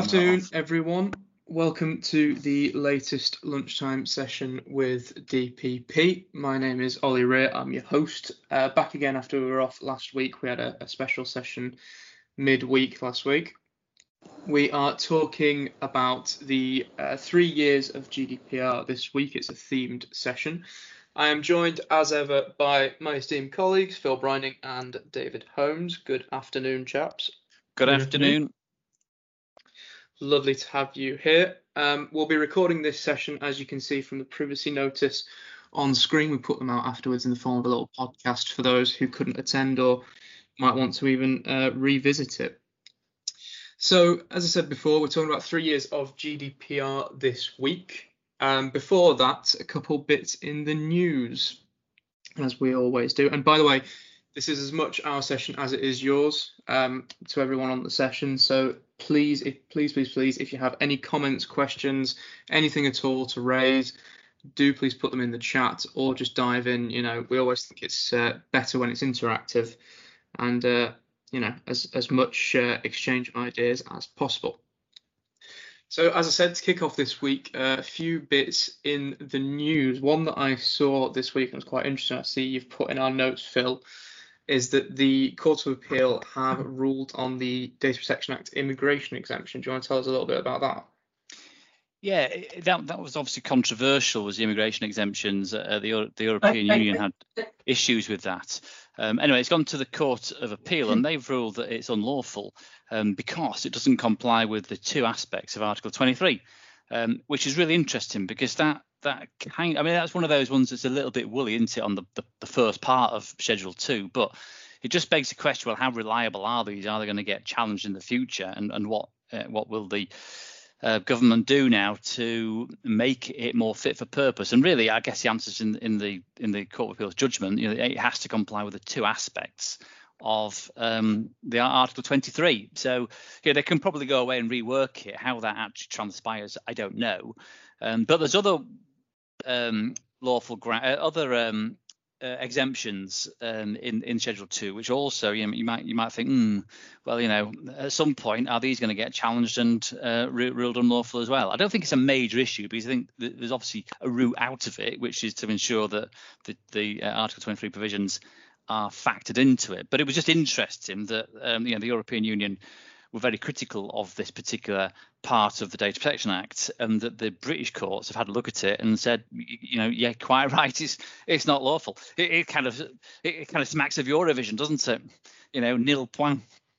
afternoon, everyone. Welcome to the latest lunchtime session with DPP. My name is Ollie Ray. I'm your host. Back again after we were off last week. We had a special session midweek last week. We are talking about the 3 years of GDPR this week. It's a themed session. I am joined, as ever, by my esteemed colleagues, Phil Brining and David Holmes. Good afternoon, chaps. Good afternoon. Lovely to have you here. We'll be recording this session, as you can see from the privacy notice on screen. We put them out afterwards in the form of a little podcast for those who couldn't attend or might want to even revisit it. So, as I said before, we're talking about 3 years of GDPR this week. Before that, a couple bits in the news, as we always do. And by the way, this is as much our session as it is yours, to everyone on the session. So please, if you have any comments, questions, anything at all to raise, do please put them in the chat or just dive in. You know, we always think it's better when it's interactive and, as much exchange of ideas as possible. So, as I said, to kick off this week, a few bits in the news. One that I saw this week and was quite interesting, I see you've put in our notes, Phil, is that the Court of Appeal have ruled on the Data Protection Act immigration exemption. Do you want to tell us a little bit about that? Yeah, that was obviously controversial, was the immigration exemptions. The European Union had issues with that. Anyway, it's gone to the Court of Appeal and they've ruled that it's unlawful because it doesn't comply with the two aspects of Article 23, which is really interesting because that's one of those ones that's a little bit woolly, isn't it, on the first part of Schedule 2, but it just begs the question, well, how reliable are these? Are they going to get challenged in the future? And what will the government do now to make it more fit for purpose? And really, I guess the answer's in the Court of Appeal's judgment. You know, it has to comply with the two aspects of the Article 23. So they can probably go away and rework it. How that actually transpires, I don't know. But there's other exemptions in Schedule 2, which also you might think, at some point are these going to get challenged and ruled unlawful as well? I don't think it's a major issue because I think there's obviously a route out of it, which is to ensure that the Article 23 provisions are factored into it. But it was just interesting that the European Union were very critical of this particular part of the Data Protection Act, and that the British courts have had a look at it and said, yeah, quite right, it's not lawful. It kind of smacks of Eurovision, doesn't it? Nil point.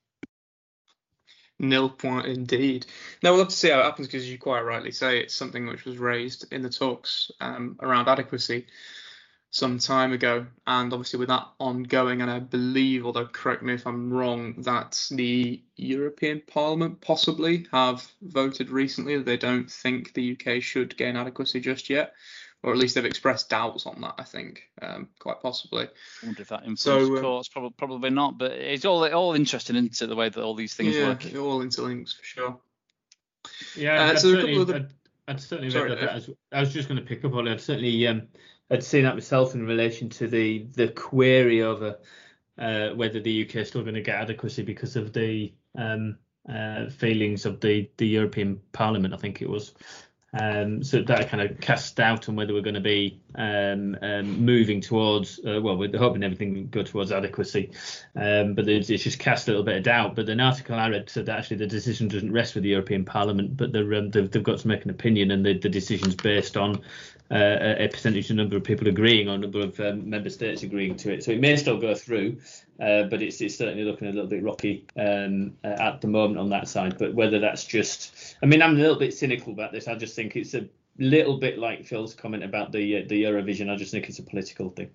Nil point indeed. Now we'll have to see how it happens because you quite rightly say it's something which was raised in the talks around adequacy some time ago, and obviously with that ongoing, and I believe, although correct me if I'm wrong, that the European Parliament possibly have voted recently that they don't think the UK should gain adequacy just yet, or at least they've expressed doubts on that, I think, quite possibly. I wonder if that influences courts. Probably not, but it's all interesting into the way that all these things work. Yeah, it all interlinks for sure. Yeah, I'd certainly read that. I was just going to pick up on it. I'd seen that myself in relation to the query over whether the UK is still going to get adequacy because of the failings of the European Parliament, I think it was. So that kind of cast doubt on whether we're going to be moving towards, we're hoping everything will go towards adequacy, but it's just cast a little bit of doubt. But an article I read said that actually the decision doesn't rest with the European Parliament, but they've got to make an opinion, and the decision's based on a percentage of number of people agreeing, or a number of member states agreeing to it. So it may still go through, but it's certainly looking a little bit rocky at the moment on that side. But whether that's just, I'm a little bit cynical about this. I just think it's a little bit like Phil's comment about the Eurovision. I just think it's a political thing.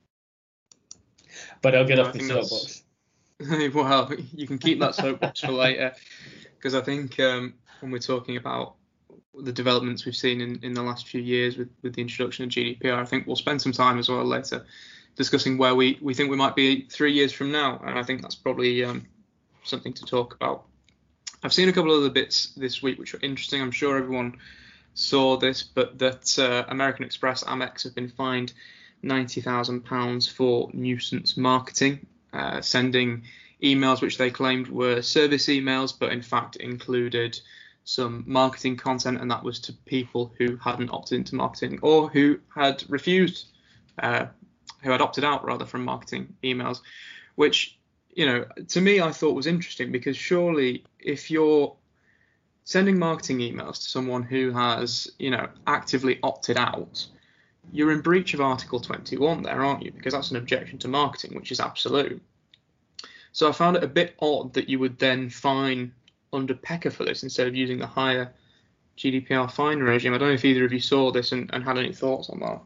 But I'll get off the soapbox. Well, you can keep that soapbox for later, because I think when we're talking about the developments we've seen in the last few years with the introduction of GDPR, I think we'll spend some time as well later discussing where we think we might be 3 years from now, and I think that's probably something to talk about. I've seen a couple of other bits this week which are interesting. I'm sure everyone saw this, but that American Express, Amex, have been fined £90,000 for nuisance marketing, sending emails which they claimed were service emails, but in fact included some marketing content, and that was to people who hadn't opted into marketing or who had refused, who had opted out rather from marketing emails, which, to me, I thought was interesting, because surely if you're sending marketing emails to someone who has, actively opted out, you're in breach of Article 21 there, aren't you? Because that's an objection to marketing, which is absolute. So I found it a bit odd that you would then fine under PECA for this instead of using the higher GDPR fine regime. I don't know if either of you saw this and had any thoughts on that.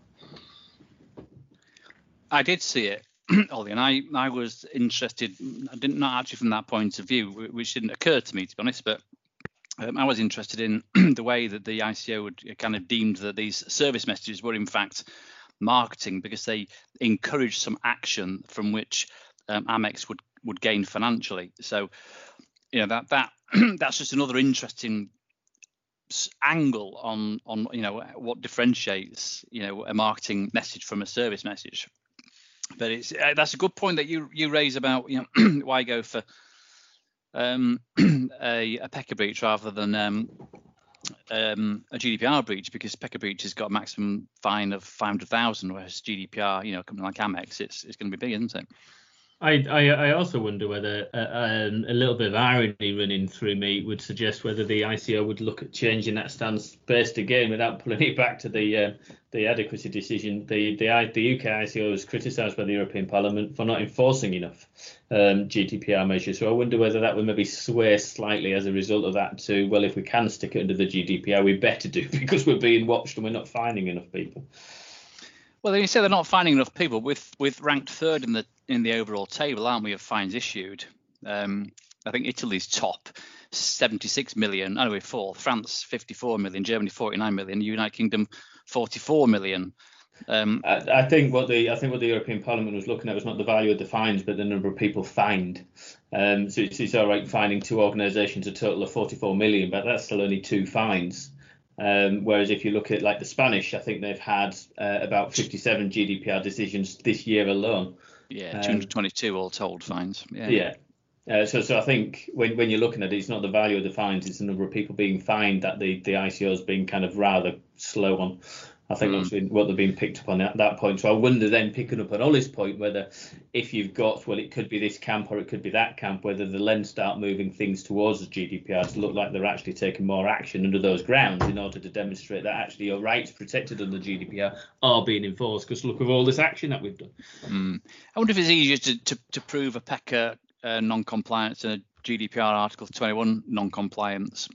I did see it, Ollie, and I was interested. I didn't, not actually from that point of view, which didn't occur to me, to be honest, but I was interested in the way that the ICO would kind of deemed that these service messages were in fact marketing, because they encouraged some action from which Amex would gain financially. So, that's just another interesting angle on what differentiates a marketing message from a service message. But that's a good point that you raise about why go for a PECA breach rather than a GDPR breach, because PECA breach has got a maximum fine of 500,000, whereas GDPR, a company like Amex, it's going to be big, isn't it? I also wonder whether a little bit of irony running through me would suggest whether the ICO would look at changing that stance based again without pulling it back to the adequacy decision. The UK ICO was criticised by the European Parliament for not enforcing enough GDPR measures. So I wonder whether that would maybe sway slightly as a result of that to, well, if we can stick it under the GDPR, we better do, because we're being watched and we're not finding enough people. Well, you say they're not finding enough people. With ranked third in the overall table, aren't we, of fines issued? I think Italy's top, 76 million. Anyway, fourth. France 54 million, Germany 49 million, United Kingdom 44 million. I think what the European Parliament was looking at was not the value of the fines, but the number of people fined. So it's all right fining two organisations a total of 44 million, but that's still only two fines. Whereas if you look at like the Spanish, I think they've had about 57 GDPR decisions this year alone. Yeah, 222 all told fines. Yeah. So I think when you're looking at it, it's not the value of the fines, it's the number of people being fined that the ICO has been kind of rather slow on. I think that's what they've been picked up on at that point. So I wonder then, picking up on Ollie's point, whether if you've got, well, it could be this camp or it could be that camp, whether the lens start moving things towards the GDPR to look like they're actually taking more action under those grounds in order to demonstrate that actually your rights protected under GDPR are being enforced, because look at all this action that we've done. I wonder if it's easier to prove a PECA non-compliance and a GDPR Article 21 non-compliance.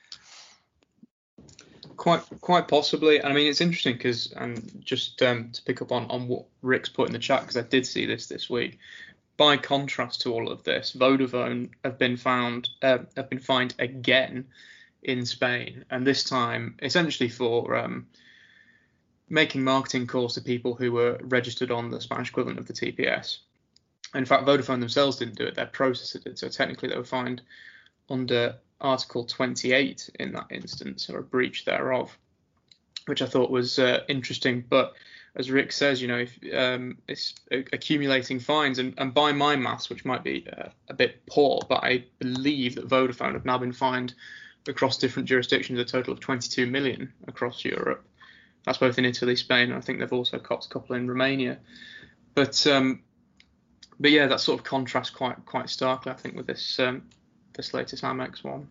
Quite possibly. I mean, it's interesting because, just to pick up on what Rick's put in the chat, because I did see this week. By contrast to all of this, Vodafone have been fined again in Spain, and this time essentially for making marketing calls to people who were registered on the Spanish equivalent of the TPS. In fact, Vodafone themselves didn't do it; their processor did. So technically, they were fined under Article 28 in that instance, or a breach thereof, which I thought was interesting. But as Rick says, if it's accumulating fines, and by my maths, which might be a bit poor, but I believe that Vodafone have now been fined across different jurisdictions a total of 22 million across Europe. That's both in Italy, Spain, and I think they've also copped a couple in Romania. But yeah, that sort of contrasts quite starkly, I think, with this latest Amex one.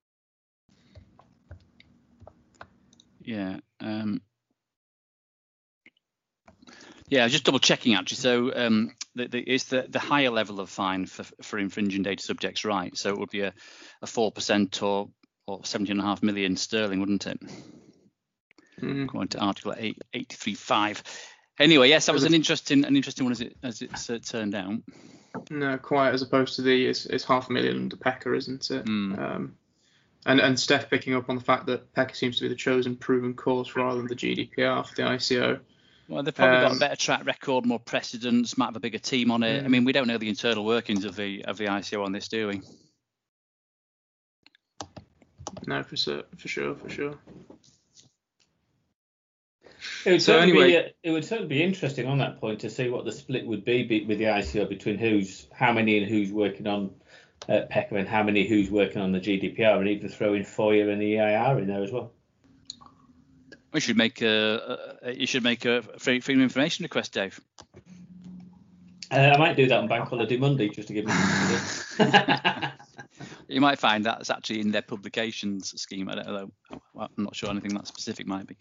Yeah. Just double checking actually. So it's the higher level of fine for infringing data subjects' rights. So it would be a 4% or 17.5 million sterling, wouldn't it? According to Article 835. Anyway, yes, that was an interesting one as it's turned out. No, quite, as opposed to it's 500,000 under PECA, isn't it? And Steph picking up on the fact that PECA seems to be the chosen proven course rather than the GDPR for the ICO. Well, they've probably got a better track record, more precedents, might have a bigger team on it. I mean, we don't know the internal workings of the ICO on this, do we? No, for sure. It would certainly be interesting on that point to see what the split would be with the ICO between how many and who's working on Peckham and how many who's working on the GDPR, and even throw in FOIA and the EIR in there as well. You should make a freedom of information request, Dave. I might do that on Bank Holiday Monday just to give me. You might find that's actually in their publications scheme. I don't know. I'm not sure anything that specific might be.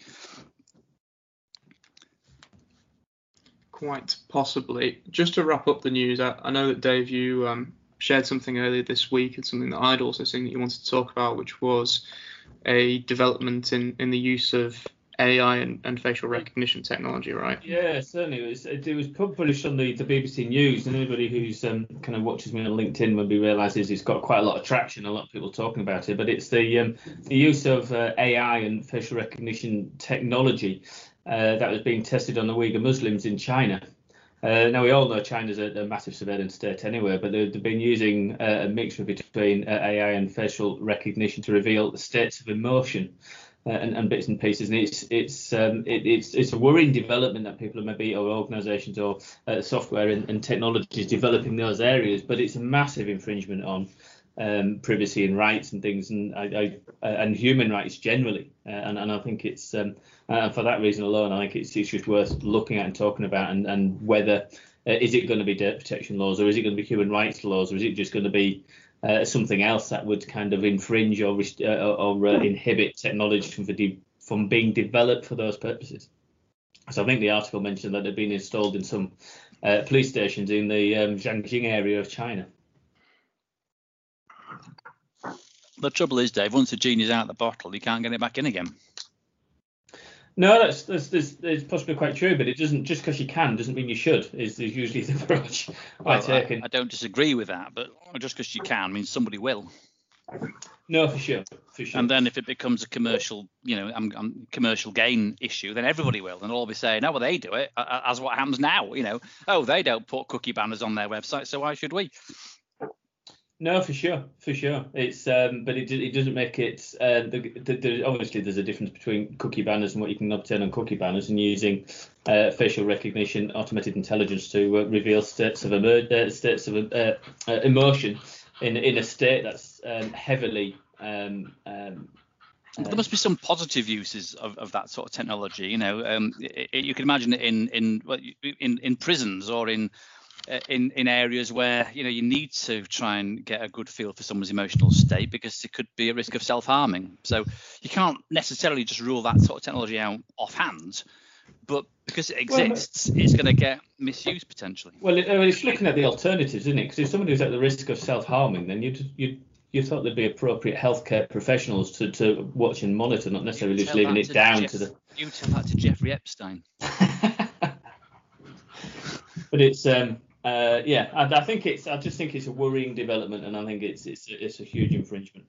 Quite possibly. Just to wrap up the news, I know that Dave, you shared something earlier this week, and something that I'd also seen that you wanted to talk about, which was a development in the use of AI and facial recognition technology, right? Yeah, certainly. It was published on the BBC News, and anybody who's kind of watches me on LinkedIn maybe realises it's got quite a lot of traction, a lot of people talking about it. But it's the use of AI and facial recognition technology that was being tested on the Uyghur Muslims in China. Now, we all know China's a massive surveillance state anyway, but they've been using a mixture between AI and facial recognition to reveal the states of emotion. And bits and pieces, and it's a worrying development that people maybe, or organisations or software and technologies developing those areas, but it's a massive infringement on privacy and rights and things, and human rights generally. And I think it's and for that reason alone, I think it's just worth looking at and talking about, and whether is it going to be data protection laws, or is it going to be human rights laws, or is it just going to be something else that would kind of infringe or inhibit technology from being developed for those purposes. So I think the article mentioned that they've been installed in some police stations in the Zhangjiang area of China. The trouble is, Dave, once the genie's out of the bottle, you can't get it back in again. No, that's possibly quite true, but it doesn't, just because you can doesn't mean you should, is usually the approach I take. I don't disagree with that, but just because you can means somebody will. No, for sure. And then if it becomes a commercial, commercial gain issue, then everybody will, and they'll all be saying, "Oh, well, they do it," as what happens now. Oh, they don't put cookie banners on their website, so why should we? No, for sure. It's but it doesn't make it. Obviously, there's a difference between cookie banners and what you can obtain on cookie banners, and using facial recognition, automated intelligence to reveal states of emotion in a state that's heavily. There must be some positive uses of that sort of technology. You can imagine it in prisons or in areas where you need to try and get a good feel for someone's emotional state, because it could be a risk of self-harming. So you can't necessarily just rule that sort of technology out offhand, but because it exists, it's going to get misused potentially. Well, it's looking at the alternatives, isn't it? Because if somebody who's at the risk of self-harming, then you thought there'd be appropriate healthcare professionals to watch and monitor, not necessarily just leaving it down to the. You tell that to Jeffrey Epstein. But it's I think I just think it's a worrying development, and I think it's a huge infringement.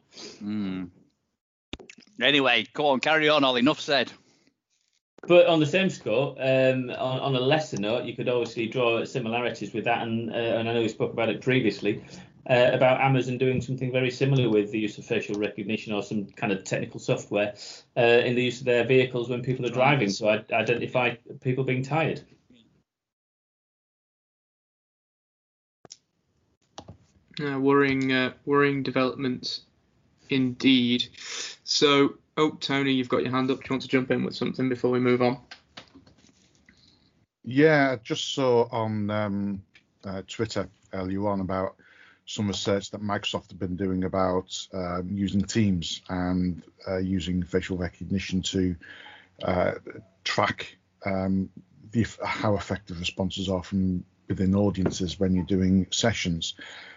Anyway, go on, carry on, Ollie. Enough said. But on the same score, on a lesser note, you could obviously draw similarities with that, and I know we spoke about it previously, about Amazon doing something very similar with the use of facial recognition or some kind of technical software in the use of their vehicles when people are driving, to identify people being tired. Worrying developments indeed. So, Tony, you've got your hand up. Do you want to jump in with something before we move on? Yeah, I just saw on Twitter earlier on about some research that Microsoft have been doing about using Teams and using facial recognition to track how effective responses are from within audiences when you're doing sessions.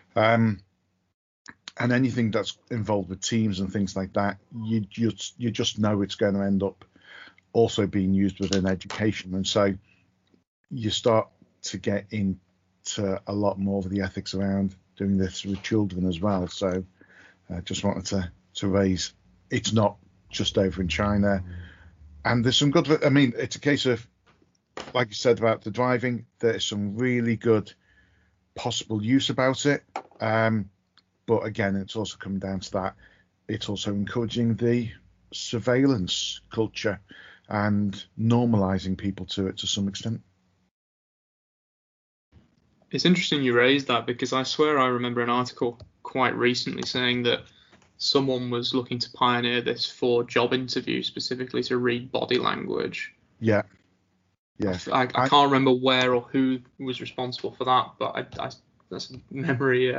And anything that's involved with Teams and things like that, you just know it's going to end up also being used within education, and so you start to get into a lot more of the ethics around doing this with children as well. So I just wanted to raise, it's not just over in China, and there's some good. I mean, it's a case of, like you said about the driving, there's some really good possible use about it. But again, it's also come down to that. It's also encouraging the surveillance culture and normalizing people to it to some extent. It's interesting you raised that, because I swear I remember an article quite recently saying that someone was looking to pioneer this for job interviews, specifically to read body language. Yeah. I can't remember where or who was responsible for that, but that's a memory.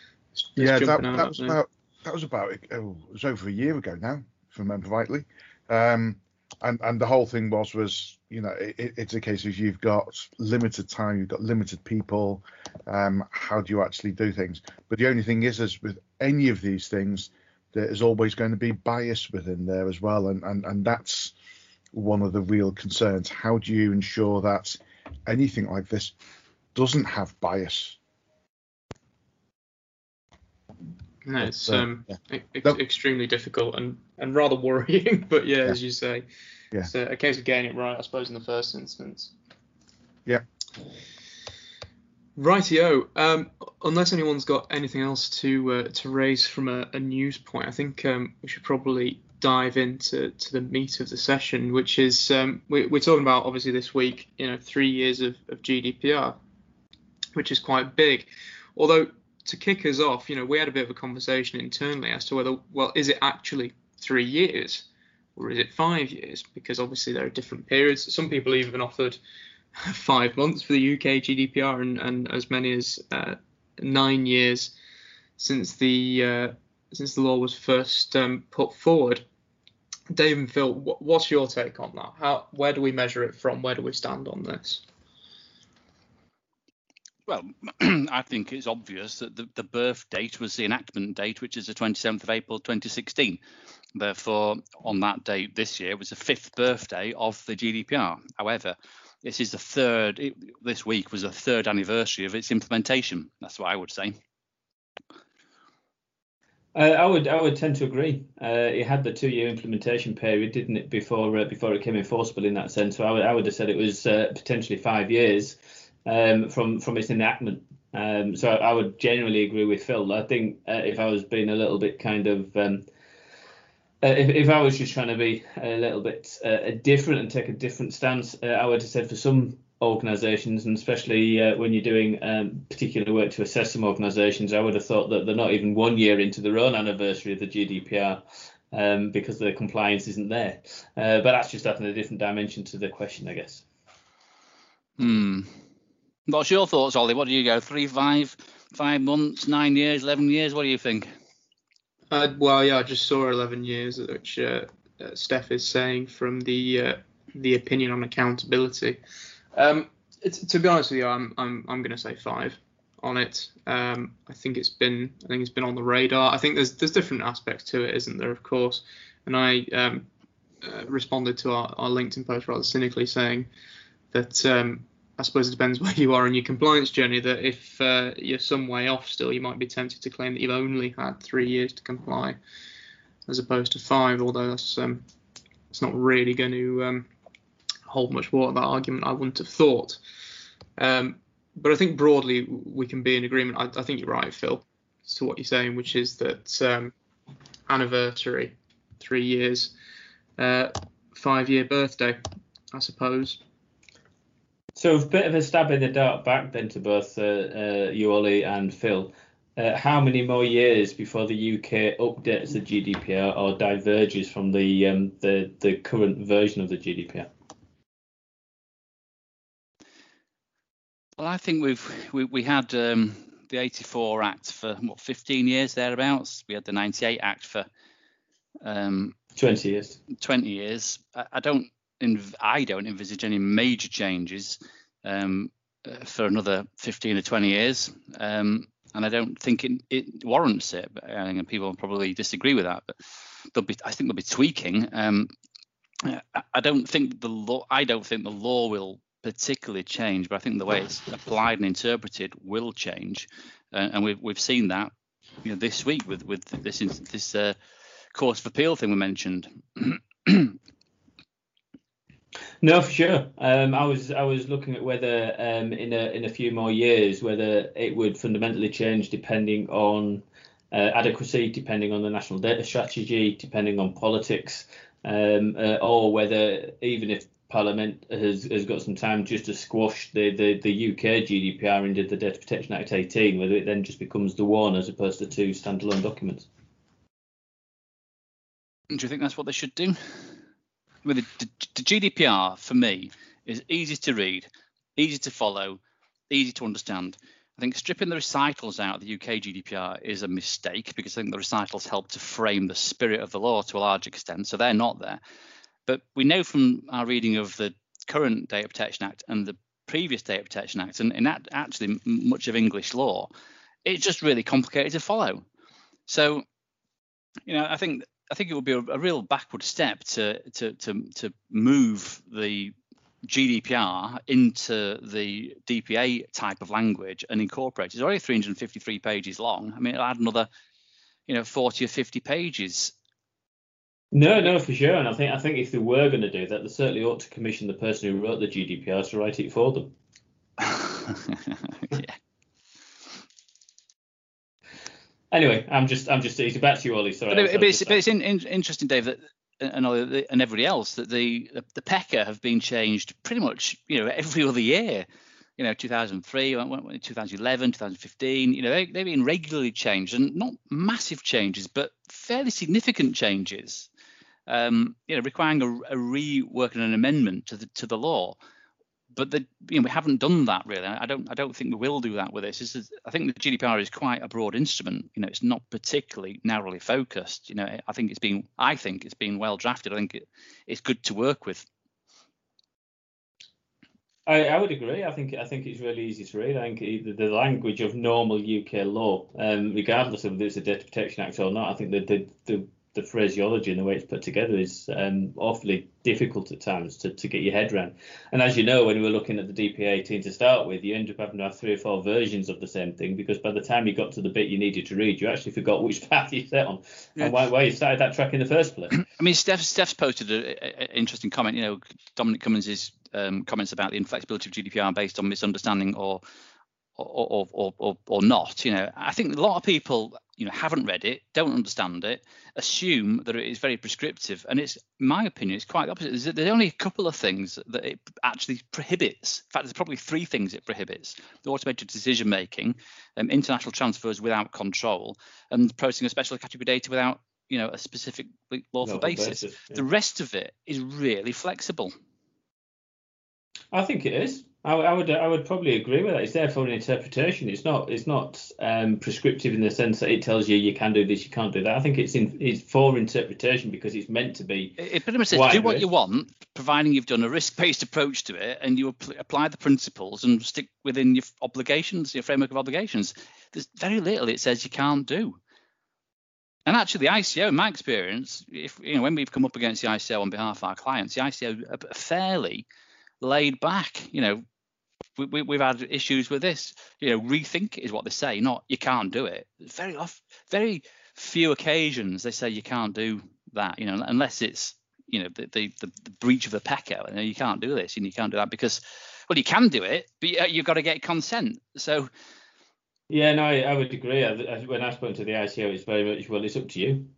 That was about it was over a year ago now, if I remember rightly. And the whole thing was it's a case of you've got limited time, you've got limited people. How do you actually do things? But the only thing is with any of these things, there is always going to be bias within there as well, and that's one of the real concerns. How do you ensure that anything like this doesn't have bias? No, it's extremely difficult and rather worrying. But as you say, it's a case of getting it right, I suppose, in the first instance. Yeah. Rightio. Unless anyone's got anything else to raise from a news point, I think we should probably dive into the meat of the session, which is we're talking about, obviously, this week, 3 years of GDPR, which is quite big. Although, to kick us off, we had a bit of a conversation internally as to whether, is it actually 3 years or is it 5 years? Because obviously there are different periods. Some people even offered 5 months for the UK GDPR and as many as 9 years since the law was first put forward. Dave and Phil, what's your take on that? Where do we measure it from? Where do we stand on this? Well, I think it's obvious that the birth date was the enactment date, which is the 27th of April 2016. Therefore, on that date this year was the 5th birthday of the GDPR. However, this week was the 3rd anniversary of its implementation. That's what I would say. I would tend to agree. It had the 2-year implementation period, didn't it, before it became enforceable in that sense. So I would have said it was potentially 5 years from its enactment. So I would generally agree with Phil. I think if I was being a little bit kind of if I was just trying to be a little bit different and take a different stance, I would have said for some organisations, and especially when you're doing particular work to assess some organisations, I would have thought that they're not even 1 year into their own anniversary of the GDPR because the compliance isn't there. But that's just adding a different dimension to the question, I guess. What's your thoughts, Ollie? What do you go? 3, 5 months, 9 years, 11 years? What do you think? I just saw 11 years, which Steph is saying from the opinion on accountability. To be honest with you, I'm going to say 5 on it. I think it's been on the radar. I think there's different aspects to it, isn't there? Of course, and I responded to our LinkedIn post rather cynically saying that I suppose it depends where you are in your compliance journey, that if you're some way off still, you might be tempted to claim that you've only had 3 years to comply as opposed to 5, although that's it's not really going to hold much water, that argument, I wouldn't have thought. But I think broadly we can be in agreement. I think you're right, Phil, as to what you're saying, which is that anniversary, 3 years, 5-year birthday, I suppose. So a bit of a stab in the dark back then to both you, Ollie, and Phil. How many more years before the UK updates the GDPR or diverges from the current version of the GDPR? Well, I think we had the 84 Act for 15 years thereabouts. We had the 98 Act for 20 years. 20 years. I don't envisage any major changes for another 15 or 20 years, and I don't think it warrants it. But I think people will probably disagree with that. But I think there'll be tweaking. I don't think the law will particularly change, but I think the way it's applied and interpreted will change, and we've seen that this week with this Court of Appeal thing we mentioned. No, for sure. I was looking at whether in a few more years whether it would fundamentally change depending on adequacy, depending on the national data strategy, depending on politics, or whether even if Parliament has got some time just to squash the UK GDPR into the Data Protection Act 18, whether it then just becomes the one as opposed to two standalone documents. Do you think that's what they should do? Well, the GDPR, for me, is easy to read, easy to follow, easy to understand. I think stripping the recitals out of the UK GDPR is a mistake, because I think the recitals help to frame the spirit of the law to a large extent, so they're not there. But we know from our reading of the current Data Protection Act and the previous Data Protection Act, and actually much of English law, it's just really complicated to follow. So, I think it would be a real backward step to move the GDPR into the DPA type of language and incorporate it. It's already 353 pages long. I mean, it'll add another, 40 or 50 pages. No, for sure. And I think if they were going to do that, they certainly ought to commission the person who wrote the GDPR to write it for them. Yeah. Anyway, I'm just it's back to you, Ollie. Sorry. But it's interesting, Dave, that and everybody else, that the PECA have been changed pretty much every other year. 2003, 2011, 2015. They've been regularly changed, and not massive changes, but fairly significant changes. Requiring a rework and an amendment to the law. But we haven't done that really. I don't think we will do that with this. I think the GDPR is quite a broad instrument. It's not particularly narrowly focused. I think it's been well drafted. I think it's good to work with. I would agree. I think it's really easy to read. I think the language of normal UK law, regardless of whether it's a Data Protection Act or not, I think the phraseology and the way it's put together is awfully difficult at times to get your head around. And as you know, when we were looking at the DPA 18 to start with, you end up having to have 3 or 4 versions of the same thing, because by the time you got to the bit you needed to read, you actually forgot which path you set on and why you started that track in the first place. I mean, Steph's posted an interesting comment. Dominic Cummins' comments about the inflexibility of GDPR based on misunderstanding or not. I think a lot of people haven't read it, don't understand it, assume that it is very prescriptive, and it's, in my opinion, it's quite the opposite. There's only a couple of things that it actually prohibits. In fact, there's probably 3 things it prohibits: the automated decision making, international transfers without control, and processing of special category data without a specific lawful basis. Yeah. The rest of it is really flexible. I think it is. I would probably agree with that. It's there for an interpretation. It's not prescriptive in the sense that it tells you can do this, you can't do that. I think it's for interpretation, because it's meant to be. It pretty much says do what you want, providing you've done a risk-based approach to it and you apply the principles and stick within your obligations, your framework of obligations. There's very little it says you can't do. And actually, the ICO, in my experience, when we've come up against the ICO on behalf of our clients, the ICO are fairly laid back. We've had issues with this. Rethink is what they say, not you can't do it. Very few occasions they say you can't do that. Unless it's the breach of the PECA. You can't do this and you can't do that because, well, you can do it, but you've got to get consent. So. Yeah, no, I would agree. When I spoke to the ICO, it's very much, well, it's up to you.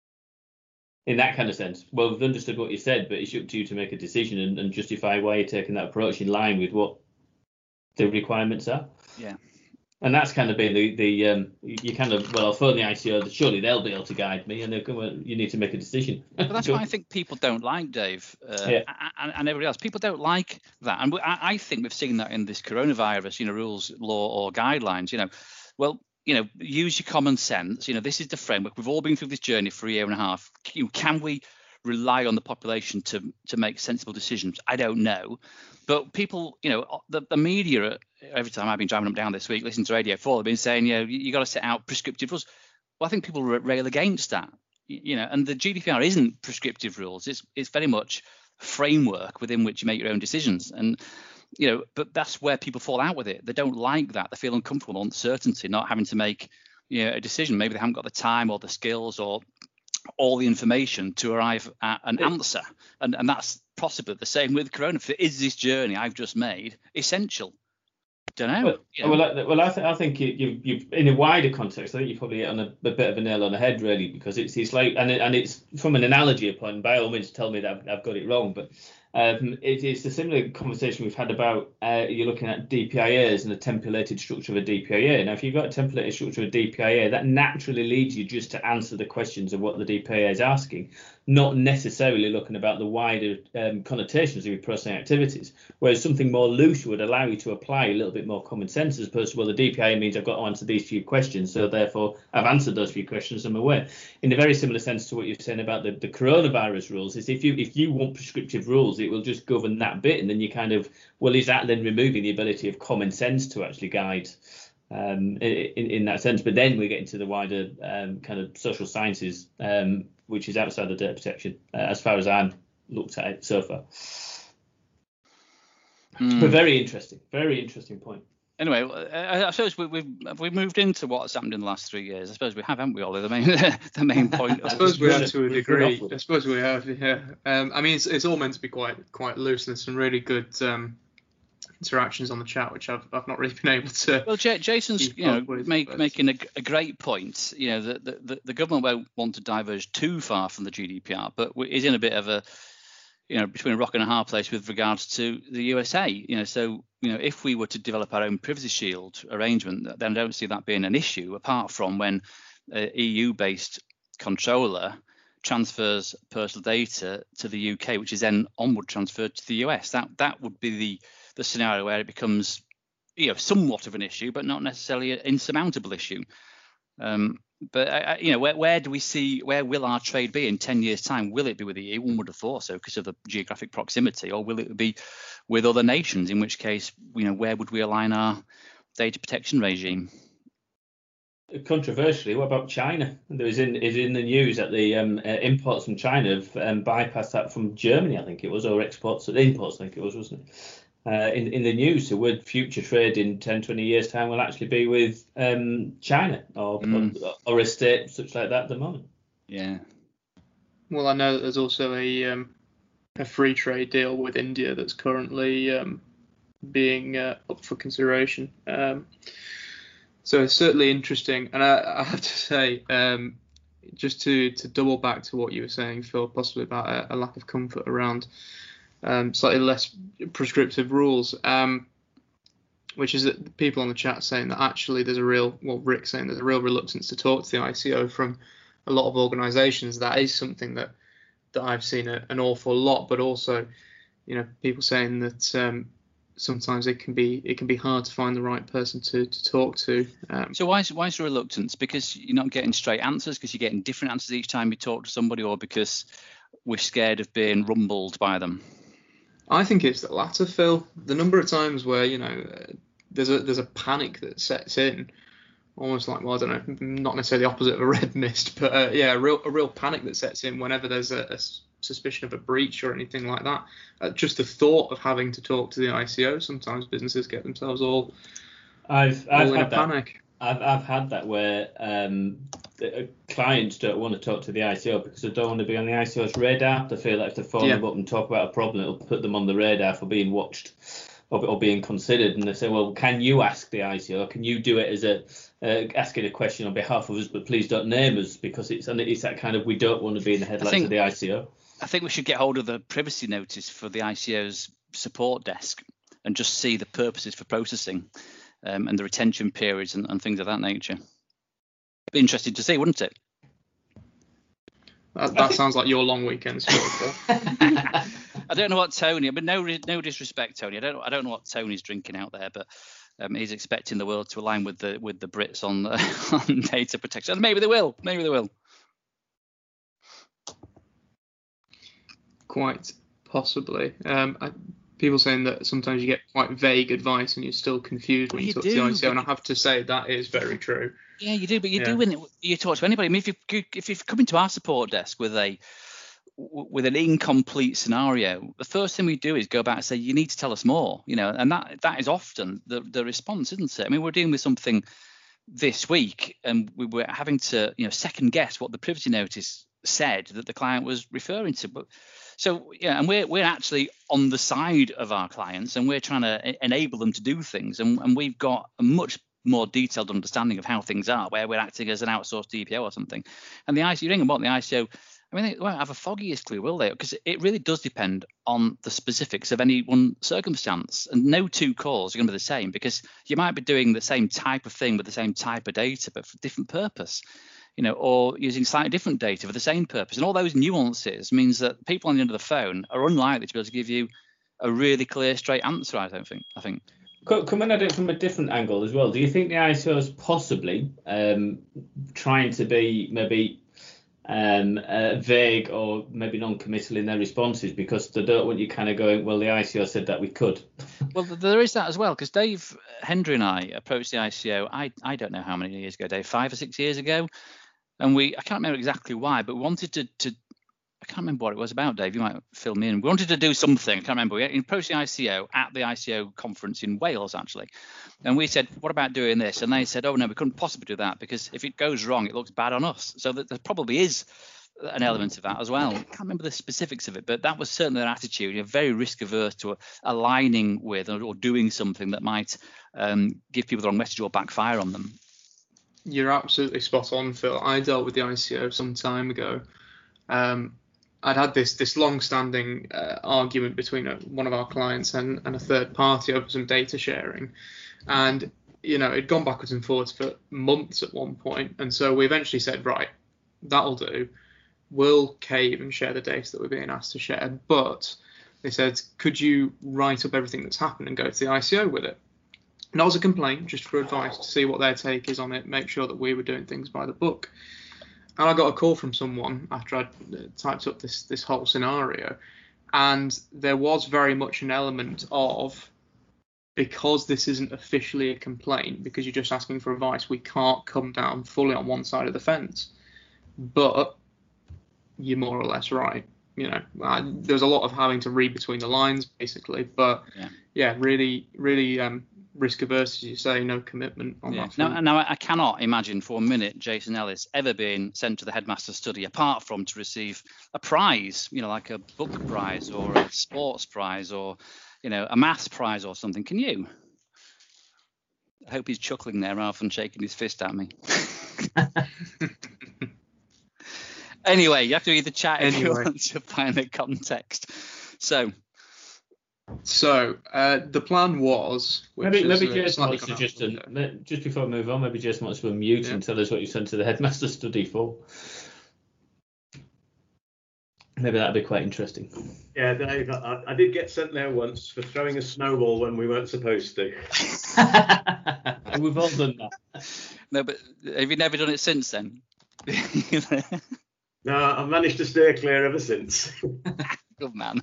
In that kind of sense. Well, we've understood what you said, but it's up to you to make a decision and justify why you're taking that approach in line with what the requirements are. Yeah. And that's kind of been you kind of, well, I'll phone the ICO, surely they'll be able to guide me, and you need to make a decision. But that's what I think people don't like, Dave, and everybody else. People don't like that. And I think we've seen that in this coronavirus, rules, law, or guidelines. Use your common sense. This is the framework. We've all been through this journey for a year and a half. Can we rely on the population to make sensible decisions? I don't know. But people, the media, every time I've been driving up down this week, listening to Radio 4, they've been saying, you got to set out prescriptive rules. Well, I think people rail against that. And the GDPR isn't prescriptive rules. It's very much a framework within which you make your own decisions. And but that's where people fall out with it. They don't like that. They feel uncomfortable, uncertainty, not having to make a decision. Maybe they haven't got the time or the skills or all the information to arrive at an answer. And that's possibly the same with Corona. Is this journey I've just made essential? Don't know. Well, I think you've in a wider context, I think you probably hit on a bit of a nail on the head, really, because it's like, and it's from an analogy point. By all means, tell me that I've got it wrong, but It's a similar conversation we've had about you're looking at DPIAs and the templated structure of a DPIA. Now, if you've got a templated structure of a DPIA, that naturally leads you just to answer the questions of what the DPIA is asking, not necessarily looking about the wider connotations of your processing activities. Whereas something more loose would allow you to apply a little bit more common sense, as opposed to, well, the DPIA means I've got to answer these few questions, so therefore I've answered those few questions, I'm aware. In a very similar sense to what you're saying about the coronavirus rules, is if you want prescriptive rules, it will just govern that bit, and then you kind of, well, is that then removing the ability of common sense to actually guide in that sense? But then we get into the wider kind of social sciences, which is outside of data protection, as far as I've looked at it so far. But very interesting point. Anyway, I suppose we've moved into what's happened in the last 3 years. I suppose we have, haven't we, Ollie? The main point. I suppose we have to a degree. I suppose we have, yeah. I mean, it's all meant to be quite loose. There's some really good interactions on the chat, which I've not really been able to. Well, Jason's making a great point. That the government won't want to diverge too far from the GDPR, but is in a bit of a between a rock and a hard place with regards to the USA. So if we were to develop our own privacy shield arrangement, then I don't see that being an issue, apart from when an EU-based controller transfers personal data to the UK, which is then onward transferred to the US. That would be the scenario where it becomes somewhat of an issue, but not necessarily an insurmountable issue. But where do we see, where will our trade be in 10 years' time? Will it be with the EU? One would have thought so because of the geographic proximity, or will it be with other nations? In which case, where would we align our data protection regime? Controversially, what about China? There is in the news that the imports from China have bypassed that from Germany, I think it was, or imports, I think it was, wasn't it? In the news, so would future trade in 10, 20 years' time will actually be with China or a state such like that at the moment? Yeah. Well, I know that there's also a free trade deal with India that's currently being up for consideration. So it's certainly interesting. And I have to say, just to double back to what you were saying, Phil, possibly about a lack of comfort around slightly less prescriptive rules, which is that people on the chat saying that actually there's Rick saying there's a real reluctance to talk to the ICO from a lot of organisations. That is something that I've seen an awful lot, but also, people saying that sometimes it can be hard to find the right person to talk to. So why is the reluctance? Because you're not getting straight answers, because you're getting different answers each time you talk to somebody, or because we're scared of being rumbled by them? I think it's the latter, Phil. The number of times where there's a panic that sets in, almost like, well, I don't know, not necessarily the opposite of a red mist, but a real panic that sets in whenever there's a suspicion of a breach or anything like that. Just the thought of having to talk to the ICO, sometimes businesses get themselves all in a panic. I've had that where clients don't want to talk to the ICO because they don't want to be on the ICO's radar. They feel like if they phone them up and talk about a problem, it'll put them on the radar for being watched or being considered. And they say, well, can you ask the ICO? Can you do it as asking a question on behalf of us, but please don't name us, because it's that kind of, we don't want to be in the headlights of the ICO. I think we should get hold of the privacy notice for the ICO's support desk and just see the purposes for processing. And the retention periods and things of that nature. Be interesting to see, wouldn't it? That sounds like your long weekend. I don't know what Tony. But no disrespect, Tony. I don't know what Tony's drinking out there, but he's expecting the world to align with the Brits on data protection. And maybe they will. Quite possibly. People saying that sometimes you get quite vague advice and you're still confused when you talk to the ICO, and I have to say that is very true. Yeah, you do, but you do when you talk to anybody. I mean, if you've come into our support desk with an incomplete scenario, the first thing we do is go back and say, you need to tell us more, and that is often the response, isn't it? I mean, we're dealing with something this week, and we were having to second guess what the privacy notice said that the client was referring to, but. So and we're actually on the side of our clients, and we're trying to enable them to do things, and we've got a much more detailed understanding of how things are, where we're acting as an outsourced DPO or something. And the ICO, you ring them up, the ICO I mean, they won't have a foggiest clue, will they? Because it really does depend on the specifics of any one circumstance. And no two calls are going to be the same, because you might be doing the same type of thing with the same type of data, but for different purpose, or using slightly different data for the same purpose. And all those nuances means that people on the end of the phone are unlikely to be able to give you a really clear, straight answer, I think. Coming at it from a different angle as well, do you think the ICO is possibly trying to be maybe vague or maybe non-committal in their responses because they don't want you kind of going, well, the ICO said that we could? Well, there is that as well, because Dave Hendry and I approached the ICO, I don't know how many years ago, Dave, 5 or 6 years ago. And I can't remember exactly why, but we wanted to I can't remember what it was about, Dave. You might fill me in. We wanted to do something. I can't remember. We approached the ICO at the ICO conference in Wales, actually. And we said, what about doing this? And they said, oh, no, we couldn't possibly do that because if it goes wrong, it looks bad on us. So there probably is an element of that as well. I can't remember the specifics of it, but that was certainly their attitude. You're very risk averse to aligning with or doing something that might give people the wrong message or backfire on them. You're absolutely spot on, Phil. I dealt with the ICO some time ago. I'd had this long-standing argument between one of our clients and a third party over some data sharing, and it'd gone backwards and forwards for months at one point, and so we eventually said, right, that'll do. We'll cave and share the data that we're being asked to share, but they said, could you write up everything that's happened and go to the ICO with it? And that was a complaint, just for advice to see what their take is on it, make sure that we were doing things by the book. And I got a call from someone after I'd typed up this whole scenario, and there was very much an element of, because this isn't officially a complaint, because you're just asking for advice, we can't come down fully on one side of the fence. But you're more or less right. There's a lot of having to read between the lines, basically. But yeah, really risk averse, as you say, no commitment on that front. Now, I cannot imagine for a minute Jason Ellis ever being sent to the headmaster's study apart from to receive a prize, like a book prize or a sports prize or, a maths prize or something. Can you? I hope he's chuckling there rather than shaking his fist at me. Anyway, you have to either chat if you want to find the context. So the plan was, maybe Jason wants to just before I move on, maybe Jason wants to unmute and tell us what you sent to the headmaster study for. Maybe that'd be quite interesting. Yeah, Dave, I did get sent there once for throwing a snowball when we weren't supposed to. We've all done that. No, but have you never done it since then? No, I've managed to steer clear ever since. Good man.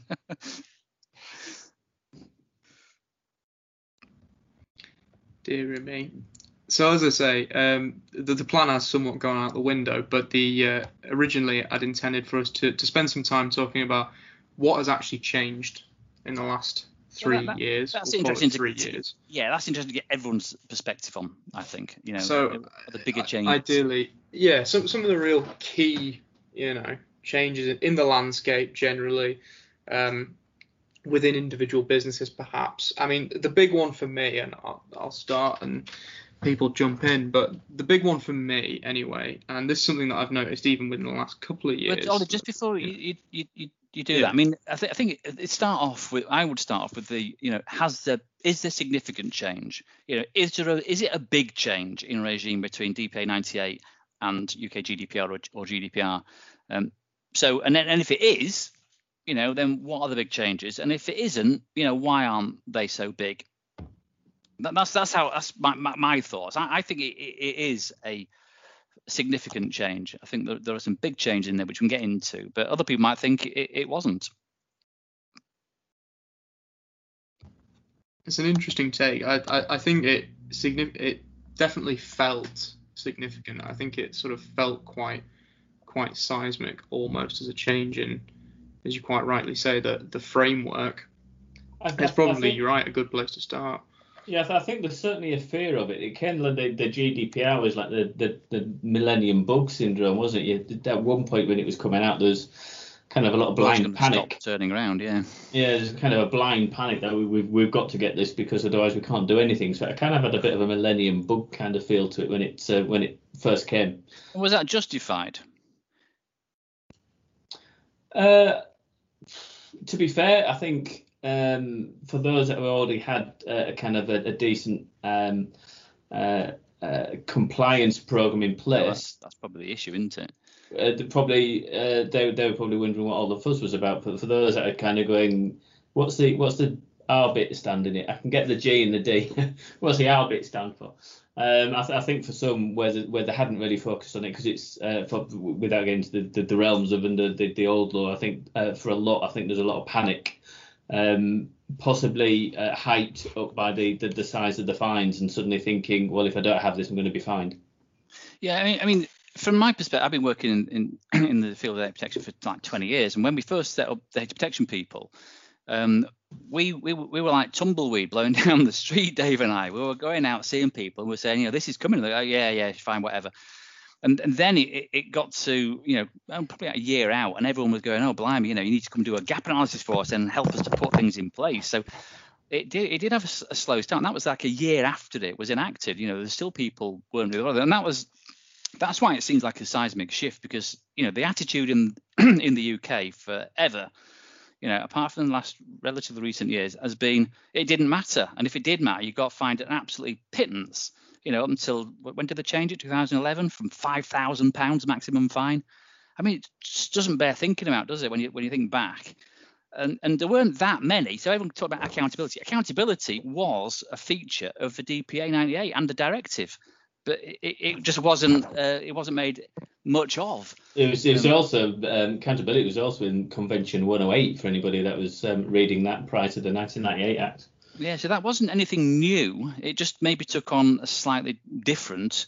Dear me. So as I say, the plan has somewhat gone out the window, but originally I'd intended for us to spend some time talking about what has actually changed in the last 3 years. That's interesting. 3 years. Yeah, that's interesting to get everyone's perspective on, I think. So the bigger changes. Ideally, some of the real key, changes in the landscape generally, within individual businesses, perhaps. I mean, the big one for me, and I'll start and people jump in, but the big one for me anyway, and this is something that I've noticed even within the last couple of years. But Ollie, just before you do that, I mean, I think I would start off with the, is there significant change? Is it a big change in regime between DPA 98 and UK GDPR or GDPR? And if it is, then what are the big changes? And if it isn't, why aren't they so big? That's my thoughts. I think it is a significant change. I think there are some big changes in there which we can get into, but other people might think it wasn't. It's an interesting take. I think it definitely felt significant. I think it sort of felt quite seismic, almost, as a change in, as you quite rightly say, the framework. It's probably, you're right, a good place to start. Yeah, I think there's certainly a fear of it. It came like the GDPR was like the millennium bug syndrome, wasn't it? At one point when it was coming out, there's kind of a lot of blind panic. Stop turning around, yeah. Yeah, there's kind of a blind panic that we've got to get this because otherwise we can't do anything. So I kind of had a bit of a millennium bug kind of feel to it when it first came. Was that justified? To be fair, I think for those that have already had a kind of a decent compliance program in place, that's probably the issue, isn't it? They were probably wondering what all the fuss was about. But for those that are kind of going, what's the R bit stand in it? I can get the G and the D. What's the R bit stand for? I think for some where they hadn't really focused on it, because it's without getting into the realms of under the old law, I think for a lot, I think there's a lot of panic, possibly hyped up by the size of the fines, and suddenly thinking, well, if I don't have this, I'm going to be fined. Yeah, I mean, from my perspective, I've been working in the field of data protection for like 20 years, and when we first set up data protection people, we were like tumbleweed blowing down the street, Dave and I. We were going out seeing people and we're saying, this is coming. And they're like, yeah, fine, whatever. And then it got to, probably a year out, and everyone was going, oh, blimey, you need to come do a gap analysis for us and help us to put things in place. So it did have a slow start. And that was like a year after it was enacted. There's still people weren't really, and that's why it seems like a seismic shift, because the attitude in the UK forever, apart from the last relatively recent years, has been it didn't matter, and if it did matter, you got fined an absolutely pittance. Up until when did they change it? 2011, from £5,000 maximum fine. I mean, it just doesn't bear thinking about, does it? When you think back, and there weren't that many. So everyone talked about accountability. Accountability was a feature of the DPA 98 and the directive, but it just wasn't. It wasn't made much of. It was also accountability was also in Convention 108 for anybody that was reading that prior to the 1998 Act. Yeah, so that wasn't anything new. It just maybe took on a slightly different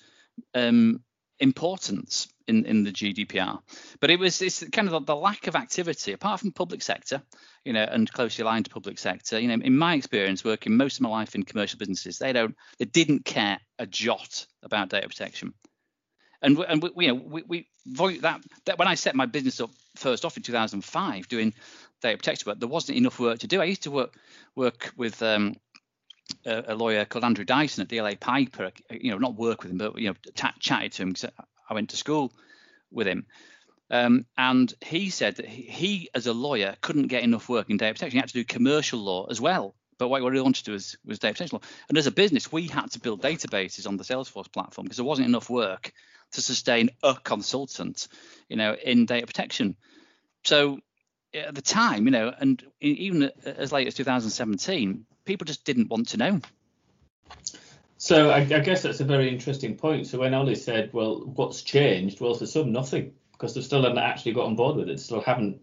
importance in the GDPR. But it's kind of the lack of activity, apart from public sector, and closely aligned to public sector. In my experience, working most of my life in commercial businesses, they didn't care a jot about data protection. And we that when I set my business up first off in 2005 doing data protection work, there wasn't enough work to do. I used to work with a lawyer called Andrew Dyson at DLA Piper. Not work with him, but chatted to him because I went to school with him. And he said that he as a lawyer couldn't get enough work in data protection. He had to do commercial law as well. But what he wanted to do was data protection law. And as a business, we had to build databases on the Salesforce platform because there wasn't enough work to sustain a consultant, in data protection. So at the time, and even as late as 2017, people just didn't want to know. So I guess that's a very interesting point. So when Ollie said, well, what's changed? Well, for some, nothing, because they still haven't actually got on board with it. Still haven't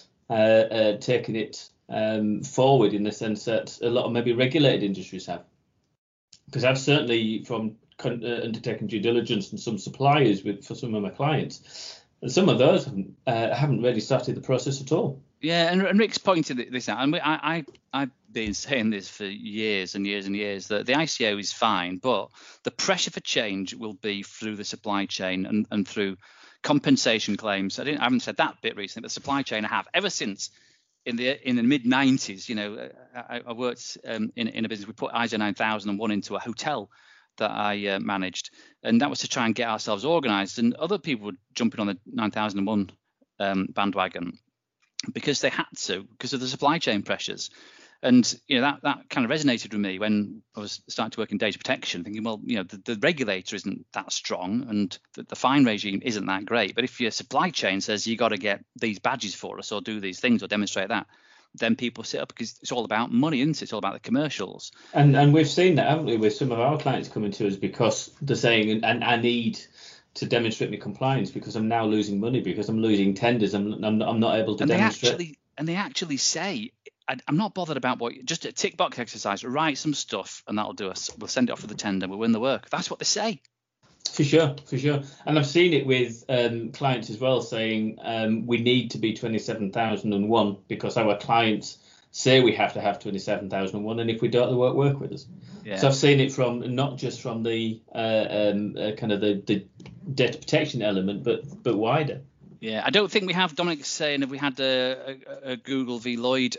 taken it forward in the sense that a lot of maybe regulated industries have. Because I've certainly, from undertaking due diligence and some suppliers for some of my clients, and some of those haven't really started the process at all. Yeah, and Rick's pointed this out, and I've been saying this for years and years and years, that the ICO is fine, but the pressure for change will be through the supply chain and through compensation claims. I haven't said that bit recently, but the supply chain I have ever since in the mid 90s. I worked in a business. We put ISO 9001 into a hotel that I managed, and that was to try and get ourselves organized, and other people were jumping on the 9001 bandwagon because they had to, because of the supply chain pressures. And that kind of resonated with me when I was starting to work in data protection, thinking, well, the regulator isn't that strong and the fine regime isn't that great, but if your supply chain says you got to get these badges for us or do these things or demonstrate that, then people sit up, because it's all about money, isn't it? It's all about the commercials. And we've seen that, haven't we, with some of our clients coming to us because they're saying, and I need to demonstrate my compliance because I'm now losing money, because I'm losing tenders. I'm not able to demonstrate. They actually say, I'm not bothered about just a tick box exercise, write some stuff and that'll do us. We'll send it off for the tender, we'll win the work. That's what they say. For sure. And I've seen it with clients as well saying we need to be 27001 because our clients say we have to have 27001, and if we don't, they won't work with us. Yeah. So I've seen it from not just from the kind of the data protection element, but wider. Yeah, I don't think we have. Dominic saying, have we had a Google v Lloyd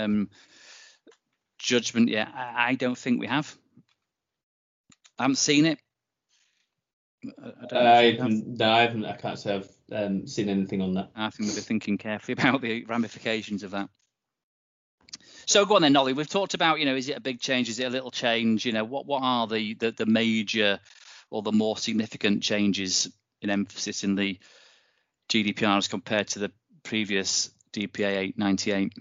judgment yet? I don't think we have. I haven't seen it. I haven't. I can't say I've seen anything on that. I think they'll be thinking carefully about the ramifications of that. So go on then, Nolly. We've talked about, is it a big change? Is it a little change? What are the major or the more significant changes in emphasis in the GDPR as compared to the previous DPA 898?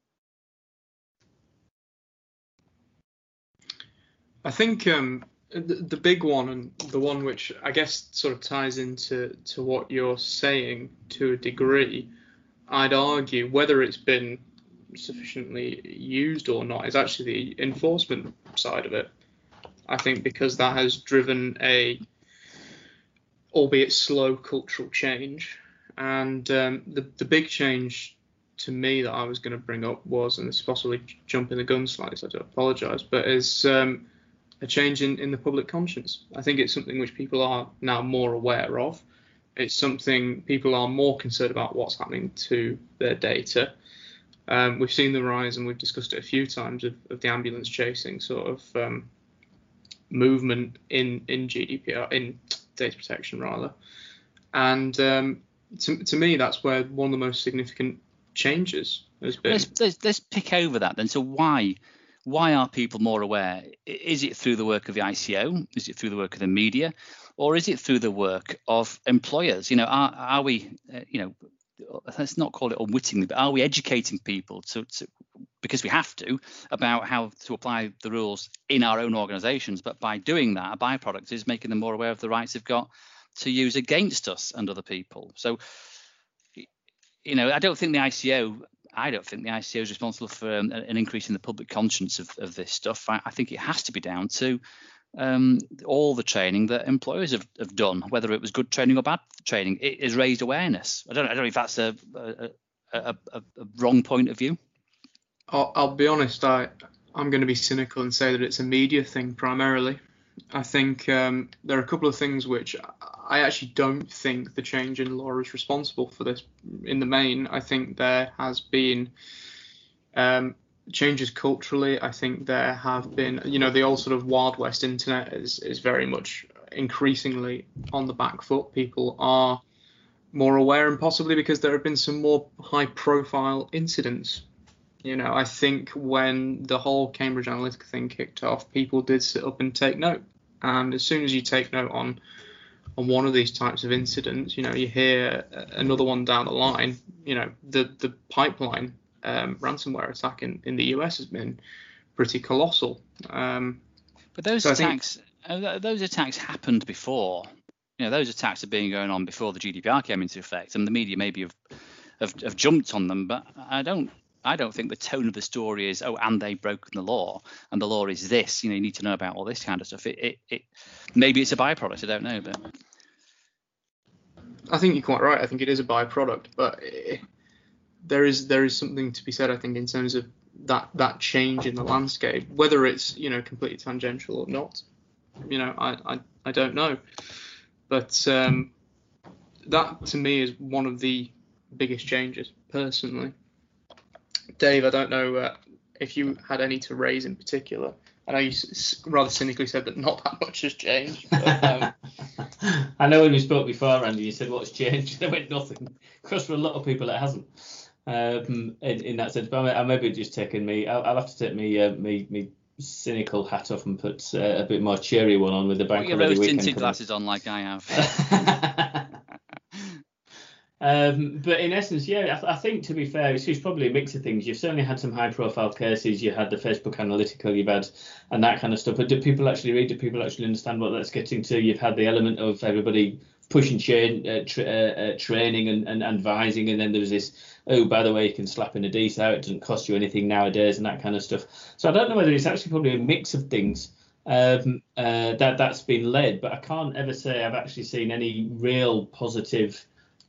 I think the big one, and the one which I guess sort of ties into what you're saying to a degree, I'd argue, whether it's been sufficiently used or not, is actually the enforcement side of it. I think because that has driven a, albeit slow, cultural change. And the big change to me that I was going to bring up was, and this is possibly jumping the gun slightly, so I do apologise, but is a change in the public conscience. I think it's something which people are now more aware of. It's something people are more concerned about what's happening to their data. We've seen the rise, and we've discussed it a few times, of the ambulance chasing sort of movement in GDPR, in data protection rather. And to me, that's where one of the most significant changes has been. Let's pick over that then. So why are people more aware? Is it through the work of the ICO? Is it through the work of the media? Or is it through the work of employers? Are we, let's not call it unwittingly, but are we educating people to because we have to, about how to apply the rules in our own organisations? But by doing that, a byproduct is making them more aware of the rights they've got to use against us and other people. So, I don't think the ICO is responsible for an increase in the public conscience of this stuff. I think it has to be down to all the training that employers have done, whether it was good training or bad training. It has raised awareness. I don't know if that's a wrong point of view. I'll be honest. I'm going to be cynical and say that it's a media thing primarily. I think there are a couple of things which I actually don't think the change in law is responsible for this in the main. I think there has been changes culturally. I think there have been, the old sort of Wild West internet is very much increasingly on the back foot. People are more aware, and possibly because there have been some more high profile incidents. I think when the whole Cambridge Analytica thing kicked off, people did sit up and take note. And as soon as you take note on one of these types of incidents, you hear another one down the line. The pipeline ransomware attack in the US has been pretty colossal. But those attacks happened before. Those attacks have been going on before the GDPR came into effect, and the media maybe have jumped on them. But I don't think the tone of the story is, and they've broken the law, and the law is this. You need to know about all this kind of stuff. It maybe it's a byproduct. I don't know, but I think you're quite right. I think it is a byproduct, but there is something to be said, I think, in terms of that change in the landscape, whether it's completely tangential or not. I don't know, but that to me is one of the biggest changes personally. Dave, I don't know if you had any to raise in particular. I know you rather cynically said that not that much has changed. But, I know when we spoke before, Andy, you said what's changed. There went nothing. Because for a lot of people, it hasn't. In that sense, but I maybe just taking me. I'll have to take me cynical hat off and put a bit more cheery one on with the bank holiday weekend. Put your rose-tinted glasses on like I have. But in essence, I think, to be fair, it's probably a mix of things. You've certainly had some high-profile cases. You had the Facebook Analytica you've had, and that kind of stuff. But do people actually read? Do people actually understand what that's getting to? You've had the element of everybody pushing training and advising, and then there was this, by the way, you can slap in a DC out. It doesn't cost you anything nowadays, and that kind of stuff. So I don't know whether it's actually probably a mix of things that's been led, but I can't ever say I've actually seen any real positive